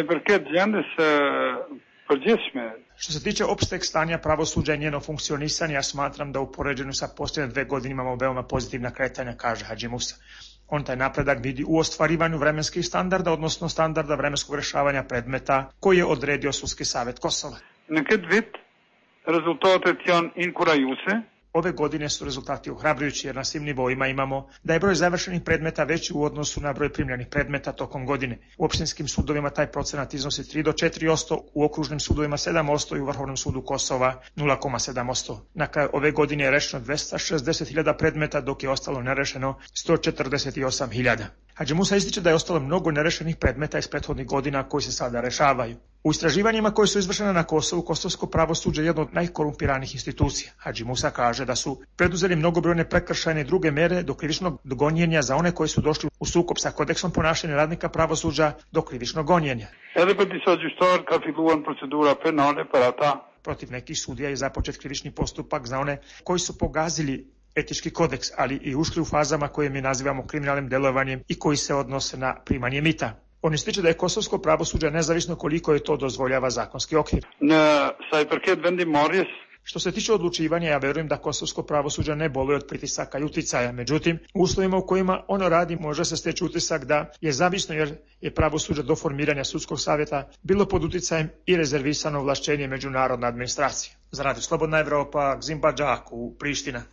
Što se tiče opšteg stanja pravosuđa i njeno funkcionisanje, ja smatram da u poređenju sa posljednje dve godine imamo veoma pozitivna kretanja, kaže Hadžimusa. On taj napredak vidi u ostvarivanju vremenskih standarda, odnosno standarda vremenskog rješavanja predmeta koji je odredio Sudski savjet Kosova. Ove godine su rezultati ohrabrujući jer na svim nivoima imamo da je broj završenih predmeta veći u odnosu na broj primljenih predmeta tokom godine. U opštinskim sudovima taj procenat iznosi tri do četiri posto, u okružnim sudovima sedam posto i u Vrhovnom sudu Kosova nula zarez sedam posto. Na kraju ove godine je rešeno dvesta šezdeset hiljada predmeta, dok je ostalo nerešeno sto četrdeset osam hiljada. Hadžimusa ističe da je ostalo mnogo nerešenih predmeta iz prethodnih godina koji se sada rešavaju. U istraživanjima koje su izvršene na Kosovu, kosovsko pravosuđe je jedno od najkorumpiranijih institucija. Hadžimusa kaže da su preduzeli mnogobrojne prekršajne i druge mere do krivičnog gonjenja za one koji su došli u sukob sa kodeksom ponašanja radnika pravosuđa do krivičnog gonjenja. Protiv nekih sudija je započet krivični postupak za one koji su pogazili etički kodeks, ali i ušli u fazama koje mi nazivamo kriminalnim delovanjem i koji se odnose na primanje mita. On ističe da je kosovsko pravosuđe nezavisno koliko je to dozvoljava zakonski okvir. Što se tiče odlučivanja, ja verujem da kosovsko pravosuđe ne boluje od pritisaka i uticaja. Međutim, u uslovima u kojima ono radi može se steći utisak da je zavisno jer je pravosuđe do formiranja Sudskog savjeta bilo pod uticajem i rezervisano ovlašćenje međunarodne administracije. Za Radio Slobodna Evropa, Zimba Džaku, Priština.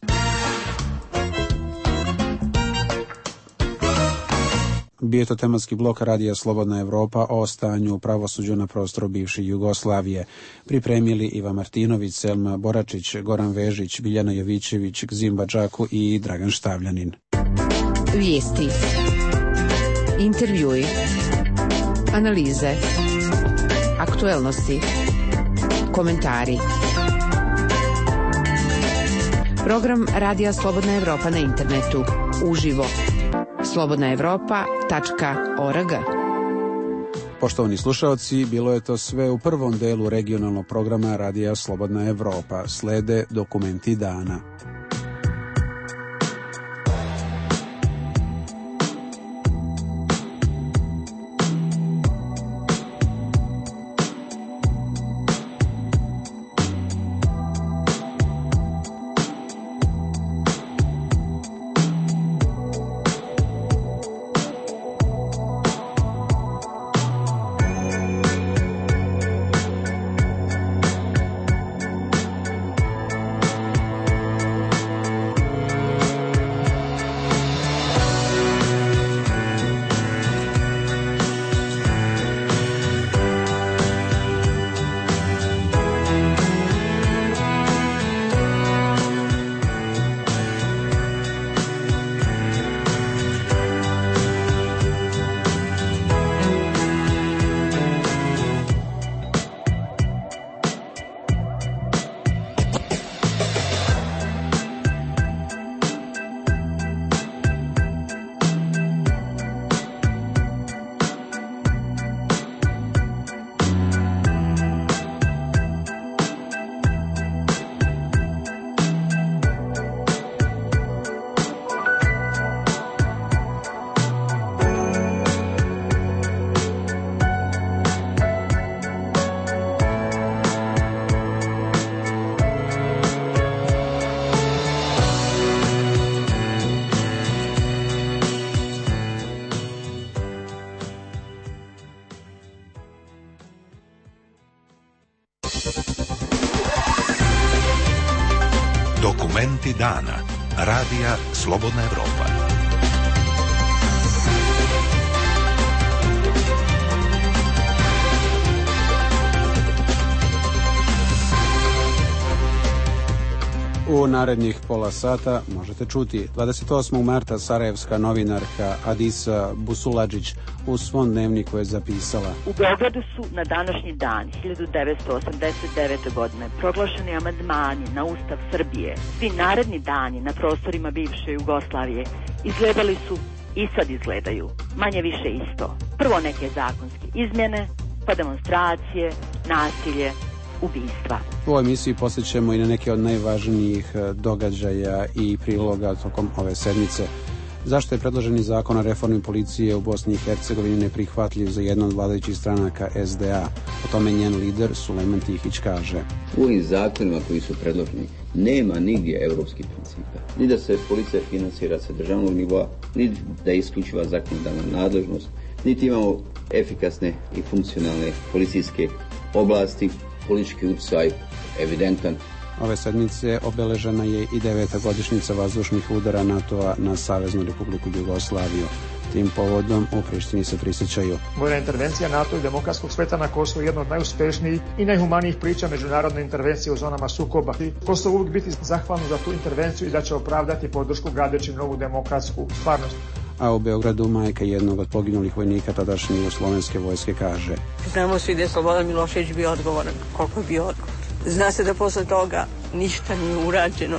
Bio je to tematski blok Radija Slobodna Evropa o stanju u pravosuđu na prostoru bivše Jugoslavije. Pripremili Iva Martinović, Selma Boračić, Goran Vežić, Biljana Jovićević, Zimba Džaku i Dragan Štavljanin.
Vijesti, intervjui, analize, aktuelnosti, komentari. Program Radija Slobodna Evropa na internetu, uživo. slobodna evropa tačka org.
Poštovani slušalci, bilo je to sve u prvom delu regionalnog programa Radija Slobodna Evropa. Slede dokumenti dana.
Dokumenti dana. Radija Slobodna Evropa.
U narednih pola sata možete čuti dvadeset osmog marta sarajevska novinarka Adisa Busuladžić u svom dnevniku je zapisala:
U Beogradu su na današnji dan hiljadu devetsto osamdeset devete. godine proglašeni amandmani na Ustav Srbije. Svi naredni dani na prostorima bivše Jugoslavije izgledali su i sad izgledaju manje više isto. Prvo neke zakonske izmjene, pa demonstracije, nasilje, ubistva.
U ovoj emisiji posjećamo i na neke od najvažnijih događaja i priloga tokom ove sedmice. Zašto je predloženi zakon o reformi policije u Bosni i Hercegovini neprihvatljiv za jednu od vladajućih stranaka S D A? O tome njen lider Sulejman Tihić kaže:
U ovim zakonima koji su predloženi nema nigdje evropskih principa. Ni da se policija financira sa državnog nivoa, ni da je isključiva zakonodavna nadležnost, niti imamo efikasne i funkcionalne policijske oblasti. Politički utjecaj evidentan.
Ove sedmice obeležena je i deveta godišnjica vazdušnih udara NATO-a na Saveznu Republiku Jugoslaviju. Tim povodom u Prištini se prisjećaju:
Vojna intervencija NATO i demokratskog sveta na Kosovu je jedna od najuspešnijih i najhumanijih priča međunarodne intervencije u zonama sukoba. Kosovo uvijek biti zahvalno za tu intervenciju i da će opravdati podršku gradeći novu demokratsku stvarnost.
A u Beogradu majka jednog od poginulih vojnika tadašnje jugoslovenske vojske kaže:
Znamo svi da je Slobodan Milošević bio odgovoran. Koliko je bio odgovoran? Zna se da posle toga ništa nije urađeno.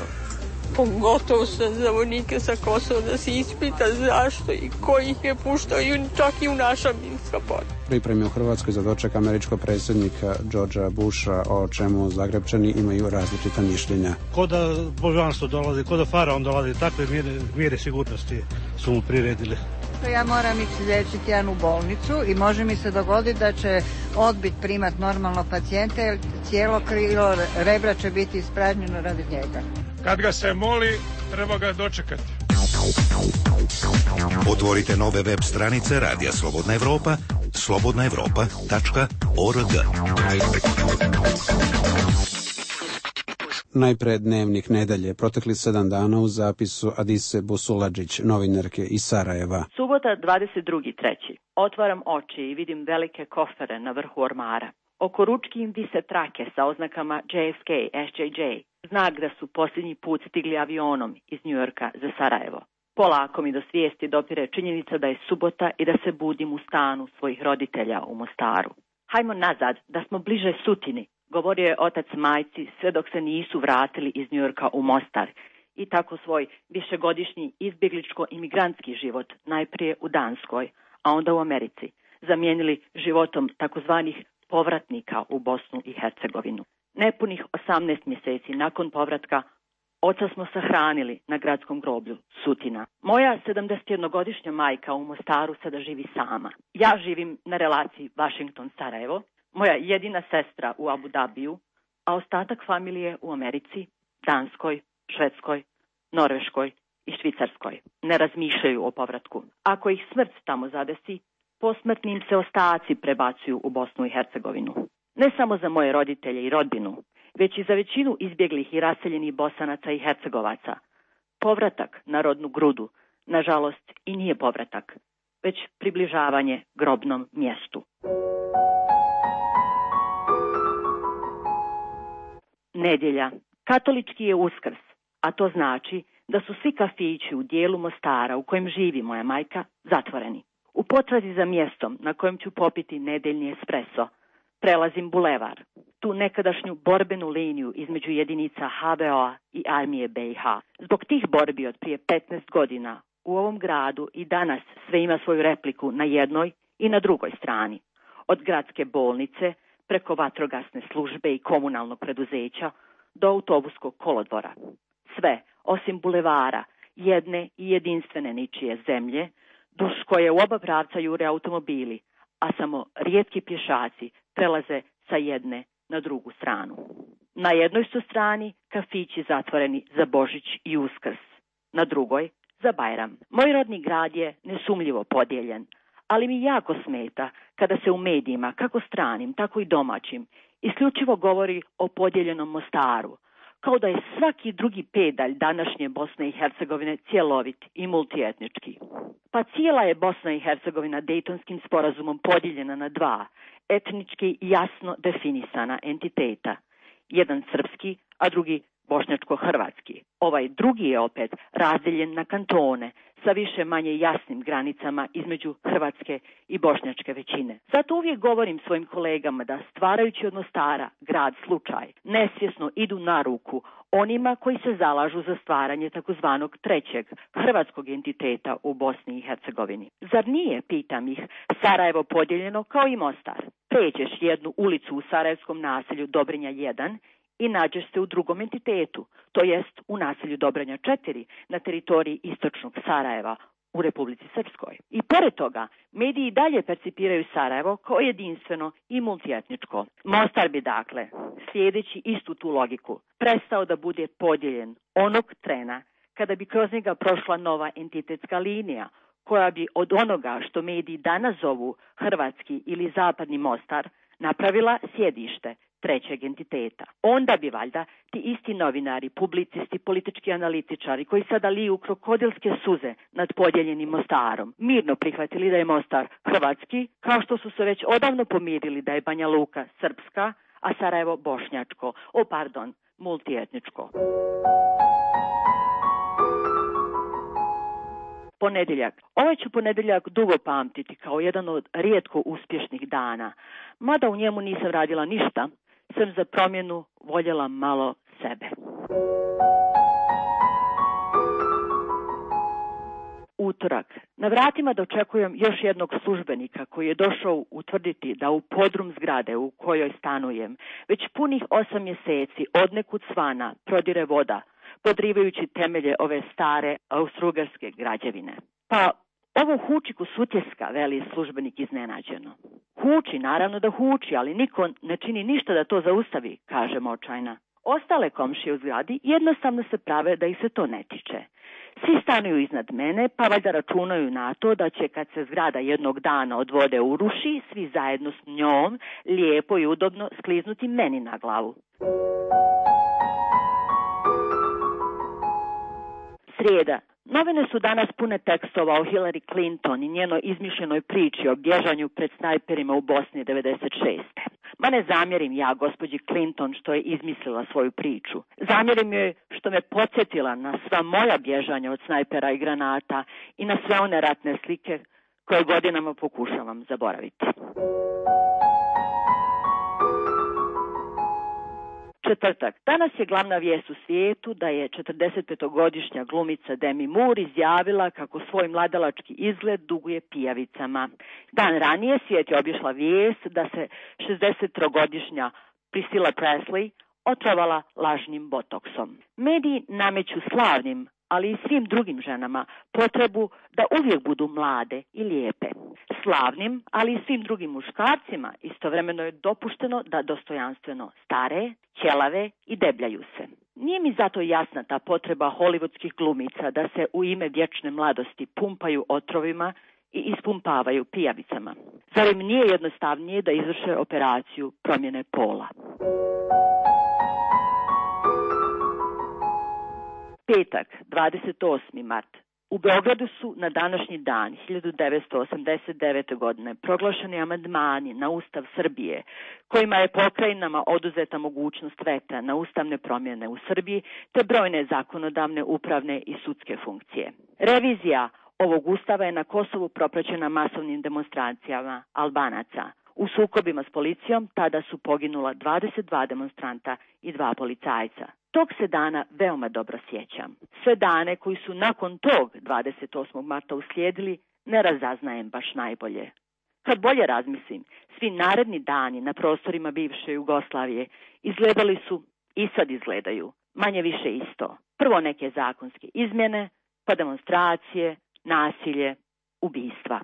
Pogotovo za vojnike sa Kosova, da se ispita zašto i ko ih je puštao, i čak i u naša minska polja.
Pripremi u Hrvatskoj za doček američkog predsjednika Georgea Busha, o čemu Zagrebčani imaju različita mišljenja.
Ko da božanstvo dolazi, ko da faraon dolazi, takve mjere, mjere sigurnosti su mu priredili.
Ja moram ići liječiti Anu u bolnicu i može mi se dogoditi da će odbit primat normalno pacijente, jer cijelo krilo rebra će biti ispražnjeno radi njega.
Kad ga se moli, treba ga dočekati.
Otvorite nove web stranice Radija Slobodna Evropa, slobodna evropa tačka org.
Najpre dnevnik nedelje, protekli sedam dana u zapisu Adise Busuladžić, novinarke iz Sarajeva.
Subota dvadeset drugi treći Otvaram oči i vidim velike kofere na vrhu ormara. Oko ručki im vise trake sa oznakama J F K, S J J, znak da su posljednji put stigli avionom iz Njujorka za Sarajevo. Polako mi do svijesti dopire činjenica da je subota i da se budim u stanu svojih roditelja u Mostaru. Hajmo nazad, da smo bliže Sutini, govorio je otac majci sve dok se nisu vratili iz Njujorka u Mostar i tako svoj višegodišnji izbjegličko-imigrantski život najprije u Danskoj, a onda u Americi zamijenili životom takozvanih povratnika u Bosnu i Hercegovinu. Nepunih osamnaest mjeseci nakon povratka oca smo sahranili na gradskom groblju Sutina. Moja sedamdesetjednogodišnja majka u Mostaru sada živi sama. Ja živim na relaciji Washington-Sarajevo, moja jedina sestra u Abu Dhabiju, a ostatak familije u Americi, Danskoj, Švedskoj, Norveškoj i Švicarskoj. Ne razmišljaju o povratku. Ako ih smrt tamo zadesi, posmrtni im se ostaci prebacuju u Bosnu i Hercegovinu. Ne samo za moje roditelje i rodbinu, već i za većinu izbjeglih i raseljenih Bosanaca i Hercegovaca. Povratak na rodnu grudu, nažalost, i nije povratak, već približavanje grobnom mjestu. Nedjelja. Katolički je Uskrs, a to znači da su svi kafići u dijelu Mostara u kojem živi moja majka zatvoreni. U potrazi za mjestom na kojem ću popiti nedeljni espresso, prelazim bulevar, tu nekadašnju borbenu liniju između jedinica H V O-a i armije B i H. Zbog tih borbi od prije petnaest godina u ovom gradu i danas sve ima svoju repliku na jednoj i na drugoj strani. Od gradske bolnice, preko vatrogasne službe i komunalnog preduzeća do autobuskog kolodvora. Sve, osim bulevara, jedne i jedinstvene ničije zemlje, duž koje u oba pravca jure automobili, a samo rijetki pješaci prelaze sa jedne na drugu stranu. Na jednoj su strani kafići zatvoreni za Božić i Uskrs, na drugoj za Bajram. Moj rodni grad je nesumljivo podijeljen, ali mi jako smeta kada se u medijima, kako stranim, tako i domaćim, isključivo govori o podijeljenom Mostaru, kao da je svaki drugi pedalj današnje Bosne i Hercegovine cjelovit i multietnički. Pa cijela je Bosna i Hercegovina Dejtonskim sporazumom podijeljena na dva, etnički jasno definisana entiteta, jedan srpski, a drugi bošnjačko-hrvatski. Ovaj drugi je opet razdeljen na kantone sa više manje jasnim granicama između hrvatske i bošnjačke većine. Zato uvijek govorim svojim kolegama da stvarajući od Mostara grad slučaj, nesvjesno idu na ruku onima koji se zalažu za stvaranje takozvanog trećeg hrvatskog entiteta u Bosni i Hercegovini. Zar nije, pitam ih, Sarajevo podijeljeno kao i Mostar? Pređeš jednu ulicu u sarajevskom naselju Dobrinja jedan i nađeš se u drugom entitetu, to jest u naselju Dobranja četiri na teritoriji istočnog Sarajeva u Republici Srpskoj. I pored toga, mediji i dalje percipiraju Sarajevo kao jedinstveno i multietničko. Mostar bi dakle, slijedeći istu tu logiku, prestao da bude podijeljen onog trena kada bi kroz njega prošla nova entitetska linija, koja bi od onoga što mediji danas zovu hrvatski ili zapadni Mostar napravila sjedište trećeg entiteta. Onda bi valjda ti isti novinari, publicisti, politički analitičari koji sada liju krokodilske suze nad podijeljenim Mostarom mirno prihvatili da je Mostar hrvatski, kao što su se već odavno pomirili da je Banja Luka srpska, a Sarajevo bošnjačko, o pardon, multietničko. Ponedjeljak. Ovaj ću ponedjeljak dugo pamtiti kao jedan od rijetko uspješnih dana, mada u njemu nisam radila ništa, sam za promjenu voljela malo sebe. Utorak. Na vratima dočekujem još jednog službenika koji je došao utvrditi da u podrum zgrade u kojoj stanujem već punih osam mjeseci odnekud svana prodire voda, podrivajući temelje ove stare austrougarske građevine. Pa ovo huči ko sutjeska, veli službenik iznenađeno. Huči, naravno da huči, ali niko ne čini ništa da to zaustavi, kaže očajna. Ostale komšije u zgradi jednostavno se prave da ih se to ne tiče. Svi stanuju iznad mene, pa valjda računaju na to da će kad se zgrada jednog dana od vode uruši, svi zajedno s njom, lijepo i udobno skliznuti meni na glavu. Srijeda. Novine su danas pune tekstova o Hillary Clinton i njenoj izmišljenoj priči o bježanju pred snajperima u Bosni devedeset šeste. Ma ne zamjerim ja gospođi Clinton što je izmislila svoju priču. Zamjerim joj što me podsjetila na sva moja bježanja od snajpera i granata i na sve one ratne slike koje godinama pokušavam zaboraviti. Četvrtak. Danas je glavna vijest u svijetu da je četrdesetpetogodišnja glumica Demi Moore izjavila kako svoj mladalački izgled duguje pijavicama. Dan ranije svijet je obišla vijest da se šezdesettrogodišnja Priscilla Presley otrovala lažnim botoksom. Mediji nameću slavnim, ali i svim drugim ženama potrebu da uvijek budu mlade i lijepe. Slavnim, ali i svim drugim muškarcima istovremeno je dopušteno da dostojanstveno stare, ćelave i debljaju se. Nije mi zato jasna ta potreba hollywoodskih glumica da se u ime vječne mladosti pumpaju otrovima i ispumpavaju pijavicama. Zar im nije jednostavnije da izvrše operaciju promjene pola? Petak, dvadeset osmi mart. U Beogradu su na današnji dan hiljadu devetsto osamdeset devete. godine proglašeni amandmani na Ustav Srbije, kojima je pokrajinama oduzeta mogućnost veta na ustavne promjene u Srbiji, te brojne zakonodavne, upravne i sudske funkcije. Revizija ovog Ustava je na Kosovu propraćena masovnim demonstracijama Albanaca. U sukobima s policijom tada su poginula dvadeset dva demonstranta i dva policajca. Tog se dana veoma dobro sjećam. Sve dane koji su nakon tog dvadeset osmog marta uslijedili ne razaznajem baš najbolje. Kad bolje razmislim, svi naredni dani na prostorima bivše Jugoslavije izgledali su i sad izgledaju, manje više isto. Prvo neke zakonske izmjene, pa demonstracije, nasilje, ubistva.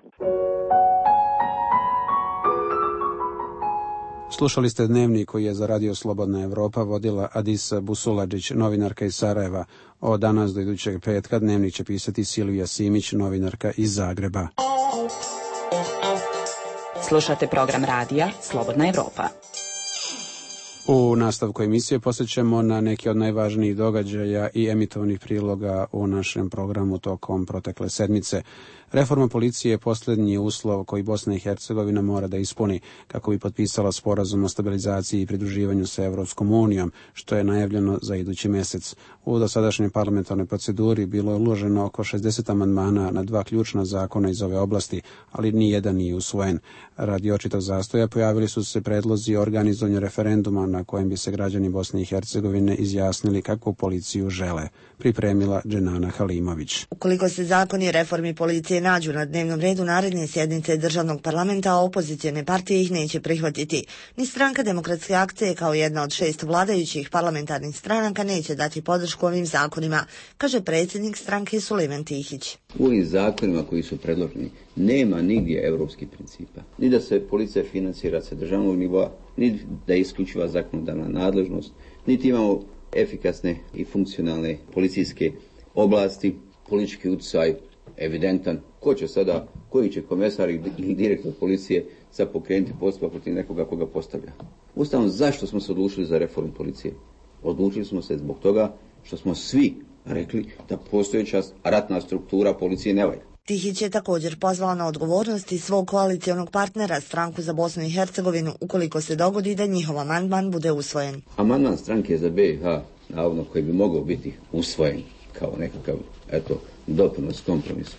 Slušali ste dnevnik koji je za Radio Slobodna Evropa vodila Adisa Busuladžić, novinarka iz Sarajeva. Od danas do idućeg petka dnevnik će pisati Silvija Simić, novinarka iz Zagreba.
Slušate program radija Slobodna Evropa.
U nastavku emisije posjećamo na neki od najvažnijih događaja i emitovanih priloga u našem programu tokom protekle sedmice. Reforma policije je posljednji uslov koji Bosna i Hercegovina mora da ispuni kako bi potpisala sporazum o stabilizaciji i pridruživanju sa Evropskom unijom, što je najavljeno za idući mjesec. U dosadašnjoj parlamentarnoj proceduri bilo je uloženo oko šezdeset amandmana na dva ključna zakona iz ove oblasti, ali ni jedan nije usvojen. Radi očitog zastoja pojavili su se predlozi o organizovanju referenduma na kojem bi se građani Bosne i Hercegovine izjasnili kakvu policiju žele, pripremila Dženana Halimović.
Ukoliko se zakoni reformi policije nađu na dnevnom redu naredne sjednice državnog parlamenta, a opozicione partije ih neće prihvatiti. Ni Stranka demokratske akcije kao jedna od šest vladajućih parlamentarnih stranaka neće dati podršku ovim zakonima, kaže predsjednik stranke Sulejman Tihić.
U ovim zakonima koji su predloženi nema nigdje europskih principa. Ni da se policija financira sa državnog nivoa, ni da je isključiva zakonodavna nadležnost, niti imamo efikasne i funkcionalne policijske oblasti, politički utjecaj evidentan. Ko će sada, koji će komesar ili direktor policije sad pokrenuti postupak protiv nekoga koga postavlja? Ustavno, zašto smo se odlučili za reformu policije? Odlučili smo se zbog toga što smo svi rekli da postojeća ratna struktura policije ne valja.
Tihić je također pozvao na odgovornosti svog koalicijonog partnera, Stranku za Bosnu i Hercegovinu, ukoliko se dogodi da njihov amandman bude usvojen.
Amandman Stranke za B i H, navodno koji bi mogao biti usvojen kao nekakav, eto, doprinos kompromisu,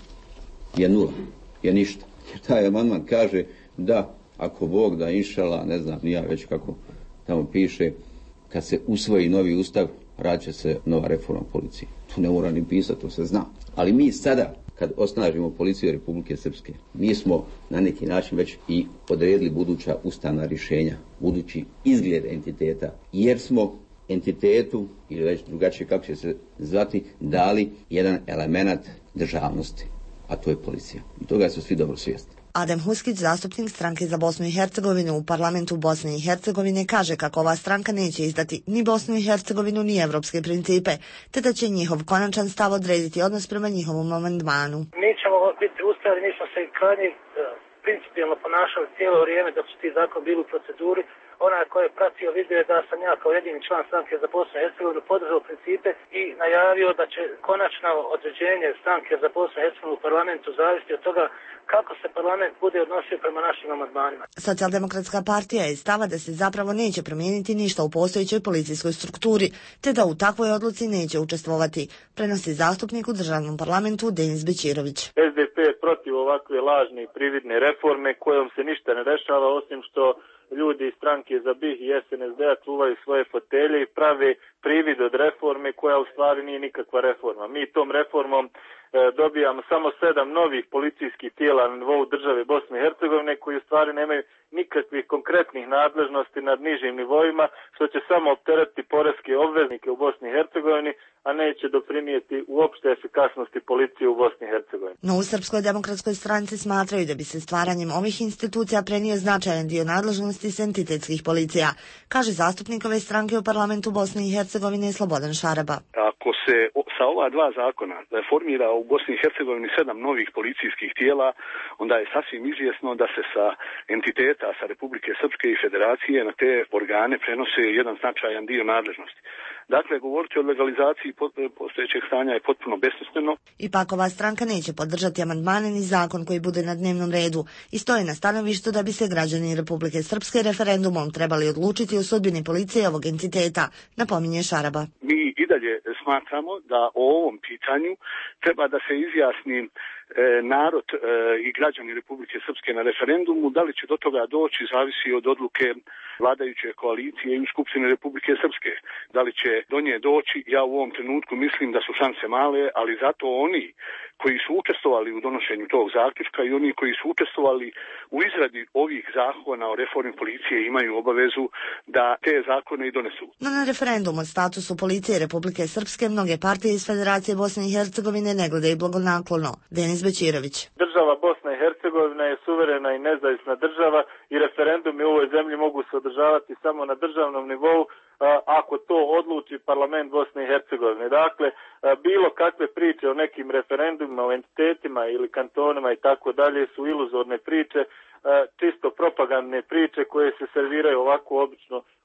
je nula, je ništa. Jer taj amandman kaže da ako Bog da inšala, ne znam ni ja već kako tamo piše, kad se usvoji novi ustav, radit će se nova reforma policije. Tu ne mora ni pisati, to se zna. Ali mi sada, kad osnažimo policiju Republike Srpske, mi smo na neki način već i odredili buduća ustavna rješenja, budući izgled entiteta, jer smo entitetu, ili već drugačije kako će se zvati, dali jedan element državnosti, a to je policija. I toga su svi dobro svjesni.
Adem Huskić, zastupnik Stranke za Bosnu i Hercegovinu u parlamentu Bosne i Hercegovine, kaže kako ova stranka neće izdati ni Bosnu i Hercegovinu ni evropske principe, te da će njihov konačan stav odrediti odnos prema njihovom amandmanu.
Mi ćemo biti ustrajni, mi smo se krajnje principijalno ponašali cijelo vrijeme dok su ti zakon bili u proceduri. Onaj koji je pratio vidio je da sam ja kao jedini član Stranke za Bosnu i Hercegovinu podržao principe i najavio da će konačno određenje Stranke za Bosnu i Hercegovinu u parlamentu zavisiti od toga kako se parlament bude odnosio prema našim amandmanima.
Socijaldemokratska partija je stava da se zapravo neće promijeniti ništa u postojećoj policijskoj strukturi, te da u takvoj odluci neće učestvovati, prenosi zastupnik u državnom parlamentu Denis Bećirović.
S D P je protiv ovakve lažne i prividne reforme kojom se ništa ne dešava osim što ljudi iz Stranke za B I H i S N S D-a čuvaju svoje fotelje i prave privid od reforme koja u stvari nije nikakva reforma. Mi tom reformom e, dobijamo samo sedam novih policijskih tijela na nivou države Bosne i Hercegovine koji u stvari nemaju nikakvih konkretnih nadležnosti nad nižim nivoima, što će samo opteretiti poreske obveznike u Bosni i Hercegovini, a neće doprinijeti uopšte efikasnosti policije u Bosni i Hercegovini.
No u Srpskoj demokratskoj stranci smatraju da bi se stvaranjem ovih institucija prenio značajan dio nadležnosti s entitetskih policija, kaže zastupnik ove stranke u parlamentu Bosne i Hercegovine Slobodan Šaraba.
Ako se sa ova dva zakona reformira u Bosni i Hercegovini sedam novih policijskih tijela, onda je sasvim izvjesno da se sa entiteta sa Republike Srpske i Federacije na te organe prenose jedan značajan dio nadležnosti. Dakle, govoriti o legalizaciji postojećeg stanja je potpuno besmisleno.
Ipak ova stranka neće podržati amandmane ni zakon koji bude na dnevnom redu i stoje na stanovištu da bi se građani Republike Srpske referendumom trebali odlučiti o sudbini policije ovog entiteta, napominje Šaraba.
Mi i dalje smatramo da o ovom pitanju treba da se izjasni e, narod e, i građani Republike Srpske na referendumu. Da li će do toga doći zavisi od odluke vladajuće koalicije i u Skupštini Republike Srpske. Da li će do nje doći, ja u ovom trenutku mislim da su šanse male, ali zato oni koji su učestvovali u donošenju tog zaključka i oni koji su učestvovali u izradi ovih zakona o reformi policije imaju obavezu da te zakone i donesu.
No na referendum o statusu policije Republike Srpske mnoge partije iz Federacije Bosne i Hercegovine ne gledaju blagonaklono. Denis Bećirović.
Država Bosna i Hercegovina je suverena i nezavisna država i referendumi u ovoj zemlji mogu se održavati samo na državnom nivou ako to odluči parlament Bosne i Hercegovine. Dakle, bilo kakve priče o nekim referendumima, o entitetima ili kantonima i tako dalje su iluzorne priče, čisto propagandne priče koje se serviraju ovako obično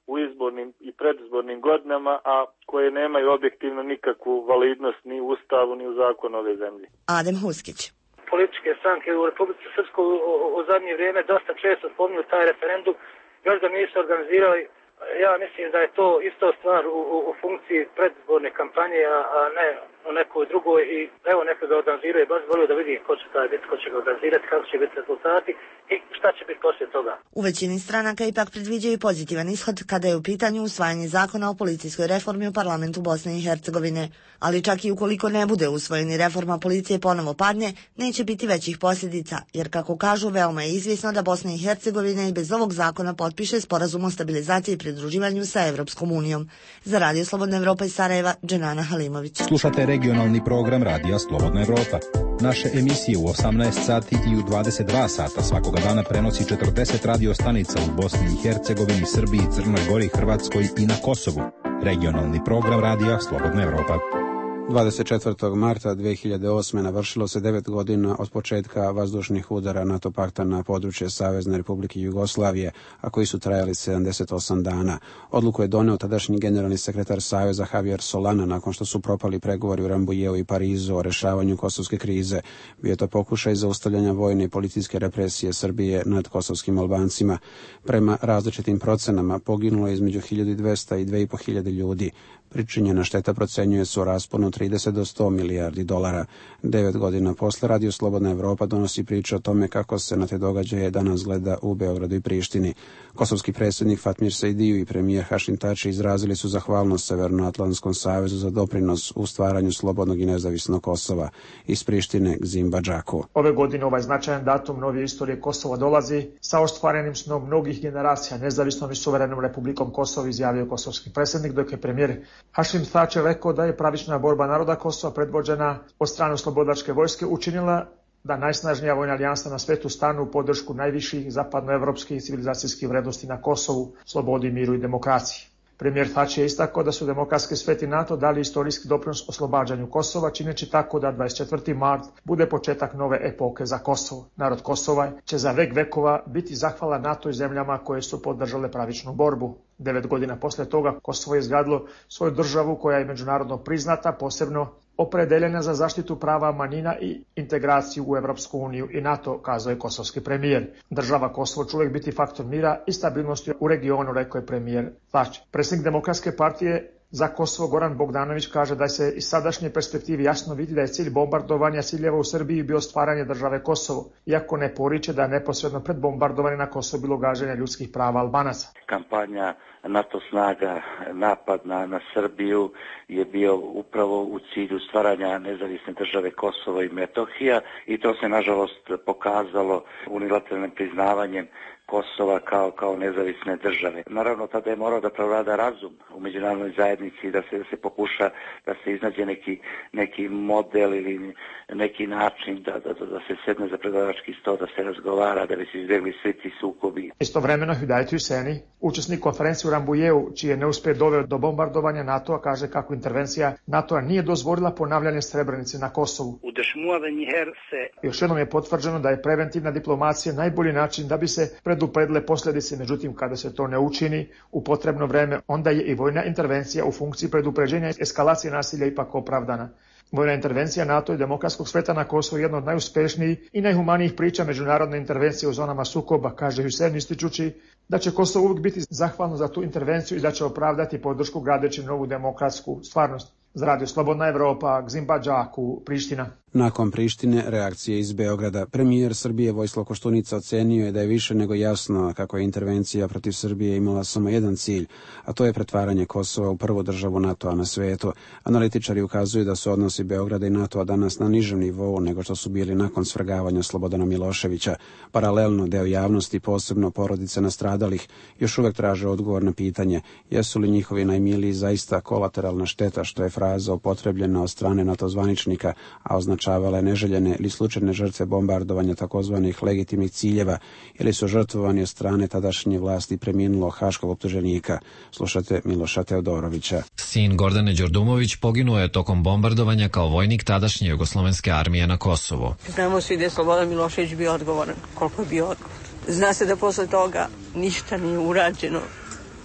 u izbornim i predizbornim godinama, a koje nemaju objektivno nikakvu validnost ni u Ustavu ni u zakonu ove zemlje.
Adem Huskić.
Političke stranke u Republici Srpskoj u, u zadnje vrijeme dosta često spominju taj referendum, još da nisu organizirali. Ja mislim da je to isto stvar u, u, u funkciji predizborne kampanje, a, a ne u nekoj drugoj, i evo neka ga organiziraju, baš volio da vidim ko će taj biti, ko će ga organizirati, kako će biti rezultati i šta će biti poslije toga.
U većini stranaka ipak predviđaju pozitivan ishod kada je u pitanju usvajanje zakona o policijskoj reformi u parlamentu Bosne i Hercegovine, ali čak i ukoliko ne bude usvojeni reforma policije ponovo padne, neće biti većih posljedica, jer kako kažu, veoma je izvjesno da Bosna i Hercegovina i bez ovog zakona potpiše sporazum o stabilizaciji i pridruživanju sa Evropskom unijom. Za Radio Slobodna Evropa iz Sarajeva, Dženana Halimović.
Slušate regionalni program Radija Slobodna Evropa. Naše emisije u osamnaest sati i u dvadeset dva sata svakoga dana prenosi četrdeset radio stanica u Bosni i Hercegovini, Srbiji, Crnoj Gori, Hrvatskoj i na Kosovu. Regionalni program Radija Slobodna Evropa.
dvadeset četvrtog marta dve hiljade osme navršilo se devet godina od početka vazdušnih udara NATO pakta na područje Savezne Republike Jugoslavije, a koji su trajali sedamdeset osam dana. Odluku je doneo tadašnji generalni sekretar Saveza Javier Solana nakon što su propali pregovori u Rambujeu i Parizu o rešavanju kosovske krize. Bio je to pokušaj zaustavljanja vojne i policijske represije Srbije nad kosovskim Albancima. Prema različitim procenama poginulo je između hiljadu dvesta i dve i po hiljade ljudi. Pričinjena šteta procenjuje se u rasponu trideset do sto milijardi dolara. Devet godina posle Radio Slobodna Evropa donosi priču o tome kako se na te događaje danas gleda u Beogradu i Prištini. Kosovski predsjednik Fatmir Sejdiju i premijer Hašim Tači izrazili su zahvalnost Severnoatlantskom savezu za doprinos u stvaranju slobodnog i nezavisnog Kosova. Iz Prištine Gzim Badžaku.
Ove godine ovaj značajan datum novije istorije Kosova dolazi sa ostvarenim snom mnogih generacija nezavisnom i suverenom Republikom Kosovo, izjavio kosovski predsjednik, dok je premijer Hašim Tači rekao da je pravična borba naroda Kosova predvođena od strane Slobodačke vojske učinila da najsnažnija vojna alijansa na svetu stanu u podršku najviših zapadnoevropskih civilizacijskih vrednosti na Kosovu, slobodi, miru i demokraciji. Premijer Tači je istakao da su demokratski svet i NATO dali istorijski doprinos oslobađanju Kosova, čineći tako da dvadeset četvrti mart bude početak nove epoke za Kosovo. Narod Kosova će za vek vekova biti zahvalan NATO i zemljama koje su podržale pravičnu borbu. Devet godina posle toga Kosovo je izgradilo svoju državu koja je međunarodno priznata, posebno opredeljena za zaštitu prava manjina i integraciju u Evropsku uniju i NATO, kazao je kosovski premijer. Država Kosovo će uvijek biti faktor mira i stabilnosti u regionu, rekao je premijer Tači. Predsjednik Demokratske partije za Kosovo Goran Bogdanović kaže da se iz sadašnje perspektive jasno vidi da je cilj bombardovanja ciljeva u Srbiji bio stvaranje države Kosovo, iako ne poriče da je neposredno pred bombardovanje na Kosovo bilo gaženje ljudskih prava Albanaca.
Kampanja NATO snaga, napad na, na Srbiju je bio upravo u cilju stvaranja nezavisne države Kosovo i Metohija i to se nažalost pokazalo unilateralnim priznavanjem Kosova kao, kao nezavisne države. Naravno, tada je morao da prevlada razum u međunarodnoj zajednici, da se, da se pokuša da se iznađe neki, neki model ili neki način da, da, da se sedne za pregovarački sto, da se razgovara, da bi se izbjegli svi ti sukobi.
Istovremeno Hidayet Huseni, učesnik konferencije u Rambujeu, čiji je neuspjeh doveo do bombardovanja NATO-a, kaže kako intervencija NATO-a nije dozvolila ponavljanje Srebrenice na Kosovu. Još jednom je potvrđeno da je preventivna diplomacija najbolji način da bi se predupredile posljedice, međutim kada se to ne učini u potrebno vreme, onda je i vojna intervencija u funkciji predupređenja eskalacije nasilja ipak opravdana. Vojna intervencija NATO i demokratskog sveta na Kosovu je jedna od najuspješnijih i najhumanijih priča međunarodne intervencije u zonama sukoba, kaže Hussein, ističući da će Kosovo uvijek biti zahvalno za tu intervenciju i da će opravdati podršku gradeći novu demokratsku stvarnost. Za Radio Slobodna Evropa, Gzim Badžaku, Priština.
Nakon Prištine, reakcije iz Beograda. Premijer Srbije Vojislav Koštunica ocenio je da je više nego jasno kako je intervencija protiv Srbije imala samo jedan cilj, a to je pretvaranje Kosova u prvu državu NATO-a na svetu. Analitičari ukazuju da su odnosi Beograda i NATO-a danas na nižem nivou nego što su bili nakon svrgavanja Slobodana Miloševića. Paralelno, deo javnosti, posebno porodice nastradalih, još uvek traže odgovor na pitanje jesu li njihovi najmiliji zaista kolateralna šteta, što je fraza upotrebljena od strane NATO zvaničnika, a označavala je neželjene ili slučajne žrtve bombardovanja takozvanih legitimnih ciljeva ili su žrtvovani od strane tadašnje vlasti preminulog haškog optuženika. Slušate Miloša Teodorovića.
Sin Gordane Đordumović poginuo je tokom bombardovanja kao vojnik tadašnje jugoslovenske armije na Kosovo.
Znamo svi da je Slobodan Milošević bio odgovoran, koliko je bio odgovoran. Zna se da posle toga ništa nije urađeno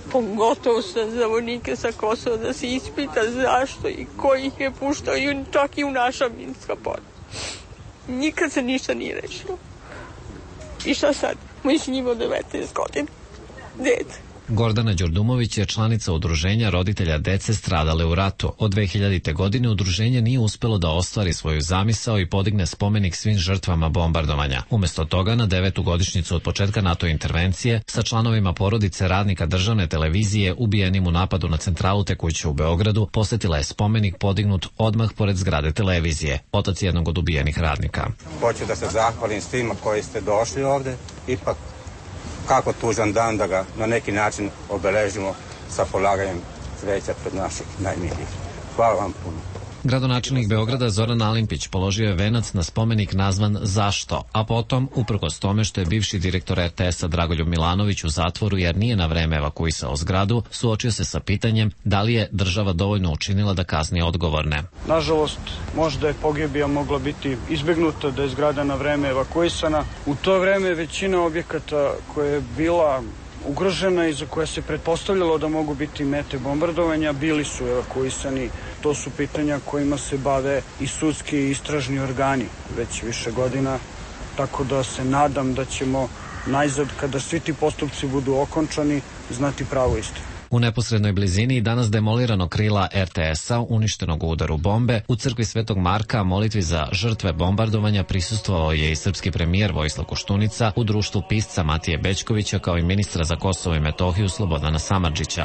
Pogotovo sam za vojnike sa Kosova da se ispita zašto i ko ih je puštao, i čak i u naša minska polja. Nikad se ništa nije rešilo. I šta sad? Moj sin imao devetnaest godina. Dete.
Gordana Đordumović je članica udruženja roditelja dece stradale u ratu. Od dve hiljadite. godine udruženje nije uspelo da ostvari svoju zamisao i podigne spomenik svim žrtvama bombardovanja. Umesto toga, na devetu godišnjicu od početka NATO intervencije, sa članovima porodice radnika državne televizije ubijenim u napadu na centralu tekuće u Beogradu, posetila je spomenik podignut odmah pored zgrade televizije, otac jednog od ubijenih radnika.
Hoću da se zahvalim svima koji ste došli ovde, ipak kako tužan dan da ga na neki način obeležimo sa polaganjem cveća pred naših najmilijih. Hvala vam puno.
Gradonačelnik Beograda Zoran Alimpić položio je venac na spomenik nazvan Zašto, a potom, uprkos tome što je bivši direktor er te esa Dragoljub Milanović u zatvoru jer nije na vreme evakuisao zgradu, suočio se sa pitanjem da li je država dovoljno učinila da kazni odgovorne.
Nažalost, možda je pogibija mogla biti izbegnuta, da je zgrada na vreme evakuisana. U to vreme većina objekata koja je bila ugrožena i za koje se pretpostavljalo da mogu biti mete bombardovanja, bili su evakuisani. To su pitanja kojima se bave i sudski i istražni organi već više godina, tako da se nadam da ćemo najzad, kada svi ti postupci budu okončani, znati pravu istinu.
U neposrednoj blizini danas demolirano krila er te esa, uništenog u udaru bombe, u crkvi Svetog Marka molitvi za žrtve bombardovanja prisustvovao je i srpski premijer Vojislav Koštunica u društvu pisca Matije Bećkovića, kao i ministra za Kosovo i Metohiju Slobodana Samardžića.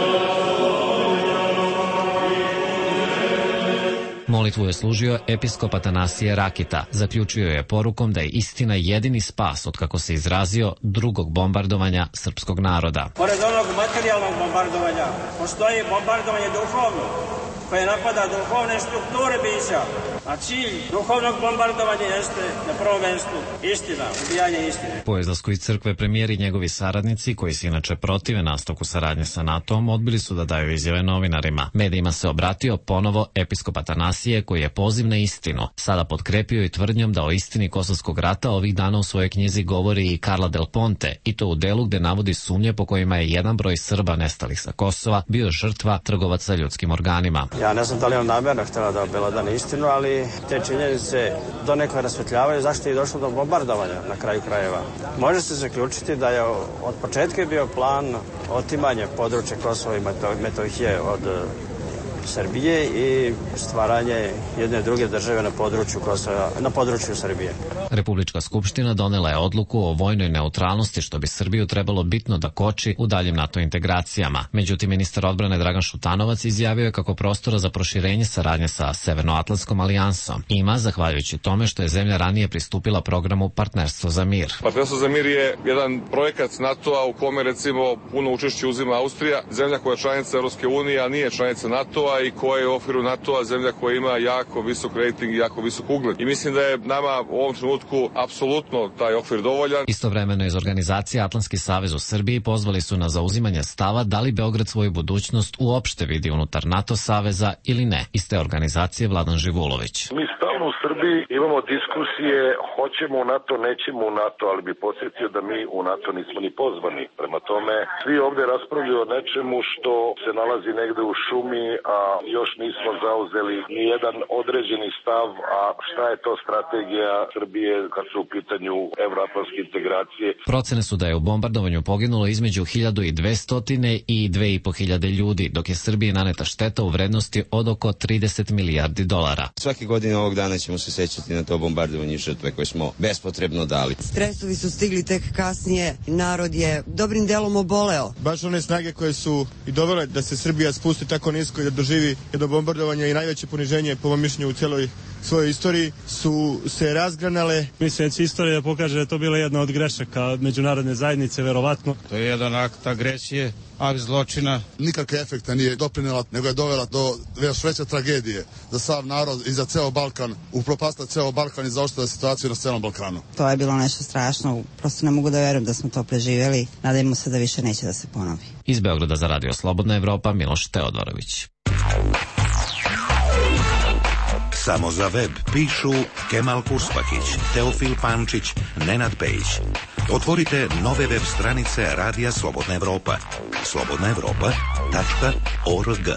Molitvu je služio episkop Atanasije Rakita. Zaključio je porukom da je istina jedini spas, od kako se izrazio, drugog bombardovanja srpskog naroda.
Pored onog materijalnog bombardovanja, postoji bombardovanje duhovno, koje napada duhovne strukture bića, a cilj duhovnog bombardovanja jeste na prvom mjestu istina, ubijanje istine. Po
izlasku iz crkve premijer i njegovi saradnici, koji se inače protive nastavku saradnje sa NATO-om, odbili su da daju izjave novinarima. Medijima se obratio ponovo episkop Atanasije, koji je poziv na istinu sada potkrepio i tvrdnjom da o istini Kosovskog rata ovih dana u svojoj knjizi govori i Carla Del Ponte, i to u delu gde navodi sumnje po kojima je jedan broj Srba nestalih sa Kosova bio žrtva trgovaca ljudskim organima.
Ja ne znam da li on namjerno htjela da obelodani istinu, ali te činjenice donekle rasvetljavaju zašto je došlo do bombardovanja na kraju krajeva. Može se zaključiti da je od početka bio plan otimanja područja Kosova i Metohije od Srbije i stvaranje jedne druge države na području Kosova, na području Srbije.
Republička skupština donela je odluku o vojnoj neutralnosti, što bi Srbiju trebalo bitno da koči u daljim NATO integracijama. Međutim, ministar odbrane Dragan Šutanovac izjavio je kako prostora za proširenje saradnje sa Severnoatlantskom alijansom ima, zahvaljujući tome što je zemlja ranije pristupila programu Partnerstvo za mir.
Partnerstvo za mir je jedan projekat NATO-a u kome recimo puno učešće uzima Austrija, zemlja koja je članica Evropske unije, a nije članica NATO-a i koja je u okviru NATO-a zemlja koja ima jako visok rating i jako visok ugled. I mislim da je nama u ovom trenutku apsolutno taj okvir dovoljan.
Istovremeno iz organizacije Atlantski savez u Srbiji pozvali su na zauzimanje stava da li Beograd svoju budućnost uopšte vidi unutar NATO saveza ili ne. Iz te organizacije Vladan Živulović.
Mi stalno u Srbiji imamo diskusije hoćemo u NATO, nećemo u NATO, ali bi podsjetio da mi u NATO nismo ni pozvani. Prema tome, svi ovde raspravljaju o nečemu što se nalazi negde u šumi, a još nismo zauzeli ni jedan određeni stav, a šta je to strategija Srbije kad su u pitanju evroatlantske integracije.
Procene su da je u bombardovanju poginulo između hiljadu dvesta i dve i po hiljade ljudi, dok je Srbiji naneta šteta u vrednosti od oko trideset milijardi dolara.
Svake godine ovog dana ćemo se sećati na to bombardovanje i žrtve koje smo bespotrebno dali.
Stresovi su stigli tek kasnije, narod je dobrim delom oboleo.
Baš one snage koje su i dovele da se Srbija spusti tako nisko i da doživi jedno bombardovanje i najveće poniženje, po mom mišljenju, u celoj svojoj istoriji, su se razgranale.
Mislim da će istorija pokaže da je to bila jedna od grešaka međunarodne zajednice, verovatno.
To je jedan akt agresije, akt zločina.
Nikakve efekta nije doprinela, nego je dovela do još veće tragedije za sav narod i za ceo Balkan, upropastila ceo Balkan i zaoštrila situaciju na celom Balkanu.
To je bilo nešto strašno, prosto ne mogu da verujem da smo to preživjeli. Nadajmo se da više neće da se ponovi.
Iz Beograda za Radio Slobodna Evropa, Miloš Teodorović.
Samo za web pišu Kemal Kuspakić, Teofil Pančić, Nenad Pejić. Otvorite nove web stranice Radija Slobodna Evropa. slobodna evropa tačka org.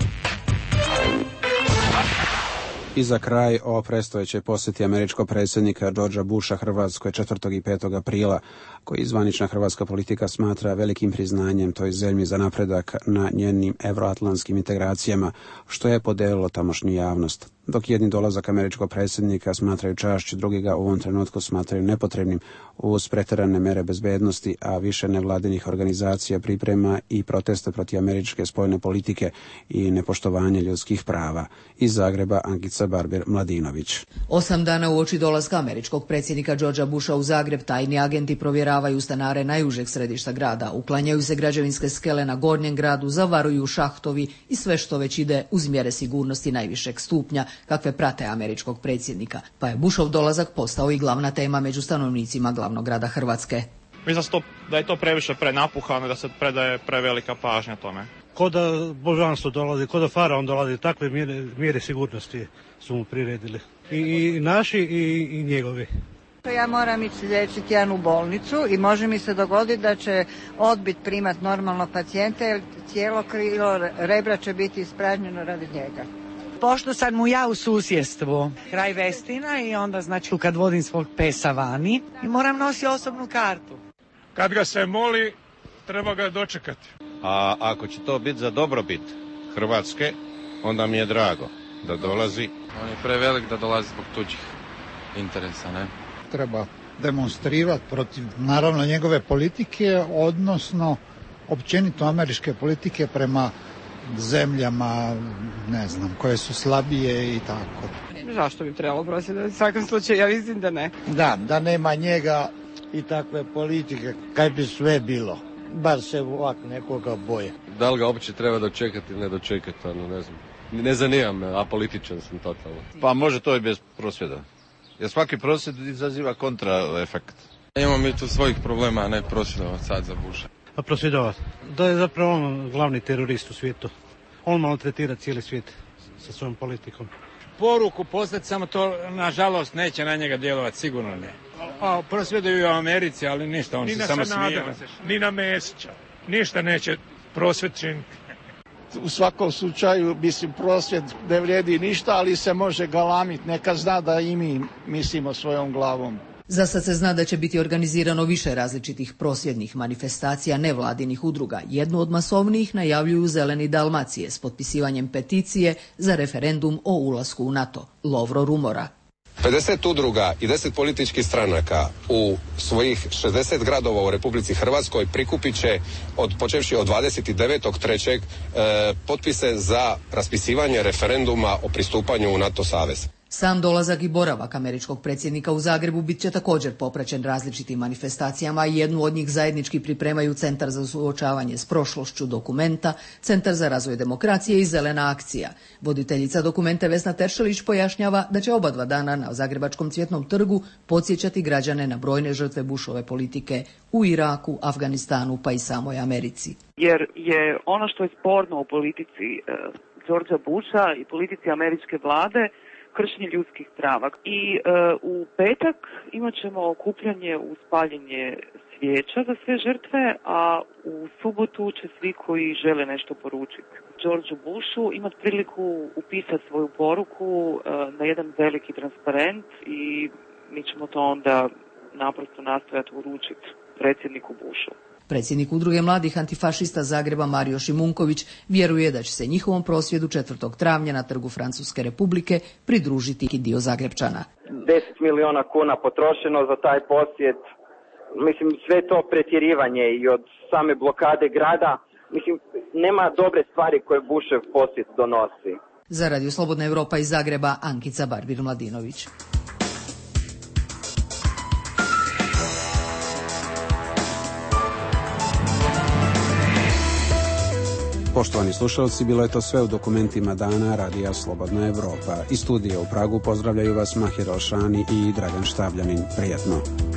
I za kraj o predstojećoj posjeti američkog predsjednika Georgea Busha Hrvatskoj četvrtog i petog aprila, koji zvanična hrvatska politika smatra velikim priznanjem toj zemlji za napredak na njenim evroatlantskim integracijama, što je podelilo tamošnju javnost. Dok jedni dolazak američkog predsjednika smatraju čašću, drugi ga u ovom trenutku smatraju nepotrebnim uz pretjerane mere bezbednosti, a više nevladinih organizacija priprema i proteste protiv američke spoljne politike i nepoštovanje ljudskih prava. Iz Zagreba Ankica Barbir-Mladinović.
Osam dana uoči dolaska američkog predsjednika Georgea Busha u Zagreb, tajni agenti provjeravaju stanare najužeg središta grada, uklanjaju se građevinske skele na gornjem gradu, zavaruju šahtovi i sve što već ide uz mjere sigurnosti najvišeg stupnja, kakve prate američkog predsjednika, pa je Bushov dolazak postao i glavna tema među stanovnicima glavnog grada Hrvatske.
Mislim da je to previše prenapuhano, da se predaje prevelika pažnja tome.
Ko da božanstvo dolazi, ko da faraon dolazi, takve mjere, mjere sigurnosti su mu priredili. I, i naši i, i njegovi.
Ja moram ići liječiti Janu u bolnicu i može mi se dogoditi da će odbit primat normalnog pacijenta jer cijelo krilo rebra će biti ispražnjeno radi njega.
Pošto sam mu ja u susjedstvu, kraj Vestina i onda znači kad vodim svog pesa vani i moram nositi osobnu kartu.
Kad ga se moli, treba ga dočekati.
A ako će to biti za dobrobit Hrvatske, onda mi je drago da dolazi.
On je prevelik da dolazi zbog tuđih interesa, ne?
Treba demonstrirati protiv, naravno, njegove politike, odnosno općenito američke politike prema zemljama, ne znam, koje su slabije i tako.
Zašto bi trebalo prosvjedovati? U svakom slučaju, ja mislim da ne.
Da, da nema njega i takve politike, kaj bi sve bilo. Bar se ovak nekoga boje.
Da li ga uopće treba dočekati ili ne dočekati, ono, ne znam. Ne zanimam me, a političan sam totalno.
Pa može to i bez prosvjeda. Jer svaki prosvjed izaziva kontraefekt.
Imamo mi tu svojih problema, a ne prosvjedovati sad za Busha.
A prosvjedovati? Da je zapravo on glavni terorist u svijetu. On maltretira cijeli svijet sa svojom politikom.
Poruku poslati, samo to nažalost neće na njega djelovati, sigurno ne. A prosvjeduju u Americi, ali ništa, on
ni
se samo smije.
Ni na Mesića, ništa neće prosvjed činiti.
U svakom slučaju, mislim, prosvjed ne vrijedi ništa, ali se može galamiti. Neka zna da i mi mislimo svojom glavom.
Za sad se zna da će biti organizirano više različitih prosvjednih manifestacija nevladinih udruga. Jednu od masovnijih najavljuju Zeleni Dalmacije s potpisivanjem peticije za referendum o ulasku u NATO. Lovro Rumora.
pedeset udruga i deset političkih stranaka u svojih šezdeset gradova u Republici Hrvatskoj prikupit će od počevši od dvadeset devetog trećeg E, potpise za raspisivanje referenduma o pristupanju u NATO savez.
Sam dolazak i boravak američkog predsjednika u Zagrebu bit će također popraćen različitim manifestacijama i jednu od njih zajednički pripremaju Centar za suočavanje s prošlošću Dokumenta, Centar za razvoj demokracije i Zelena akcija. Voditeljica Dokumente Vesna Teršelić pojašnjava da će oba dva dana na Zagrebačkom Cvjetnom trgu podsjećati građane na brojne žrtve Bushove politike u Iraku, Afganistanu pa i samoj Americi.
Jer je ono što je sporno u politici e, Georgea Busha i politici američke vlade kršenje ljudskih prava. I e, u petak imat ćemo okupljanje uz paljenje svijeća za sve žrtve, a u subotu će svi koji žele nešto poručiti Georgeu Bushu imati priliku upisati svoju poruku e, na jedan veliki transparent i mi ćemo to onda naprosto nastojati uručiti predsjedniku Bushu.
Predsjednik udruge mladih antifašista Zagreba Mario Šimunković vjeruje da će se njihovom prosvjedu četvrtog travnja na trgu Francuske Republike pridružiti i dio Zagrepčana.
deset miliona kuna potrošeno za taj posjet. Mislim, sve to pretjerivanje i od same blokade grada. Mislim, nema dobre stvari koje Bushov posjet donosi.
Za Radio Slobodna Evropa iz Zagreba, Ankica Barbir-Mladinović.
Poštovani slušalci, bilo je to sve u dokumentima dana Radija Slobodna Evropa. Iz studija u Pragu pozdravljaju vas Mahir Alšani i Dragan Štabljanin. Prijetno.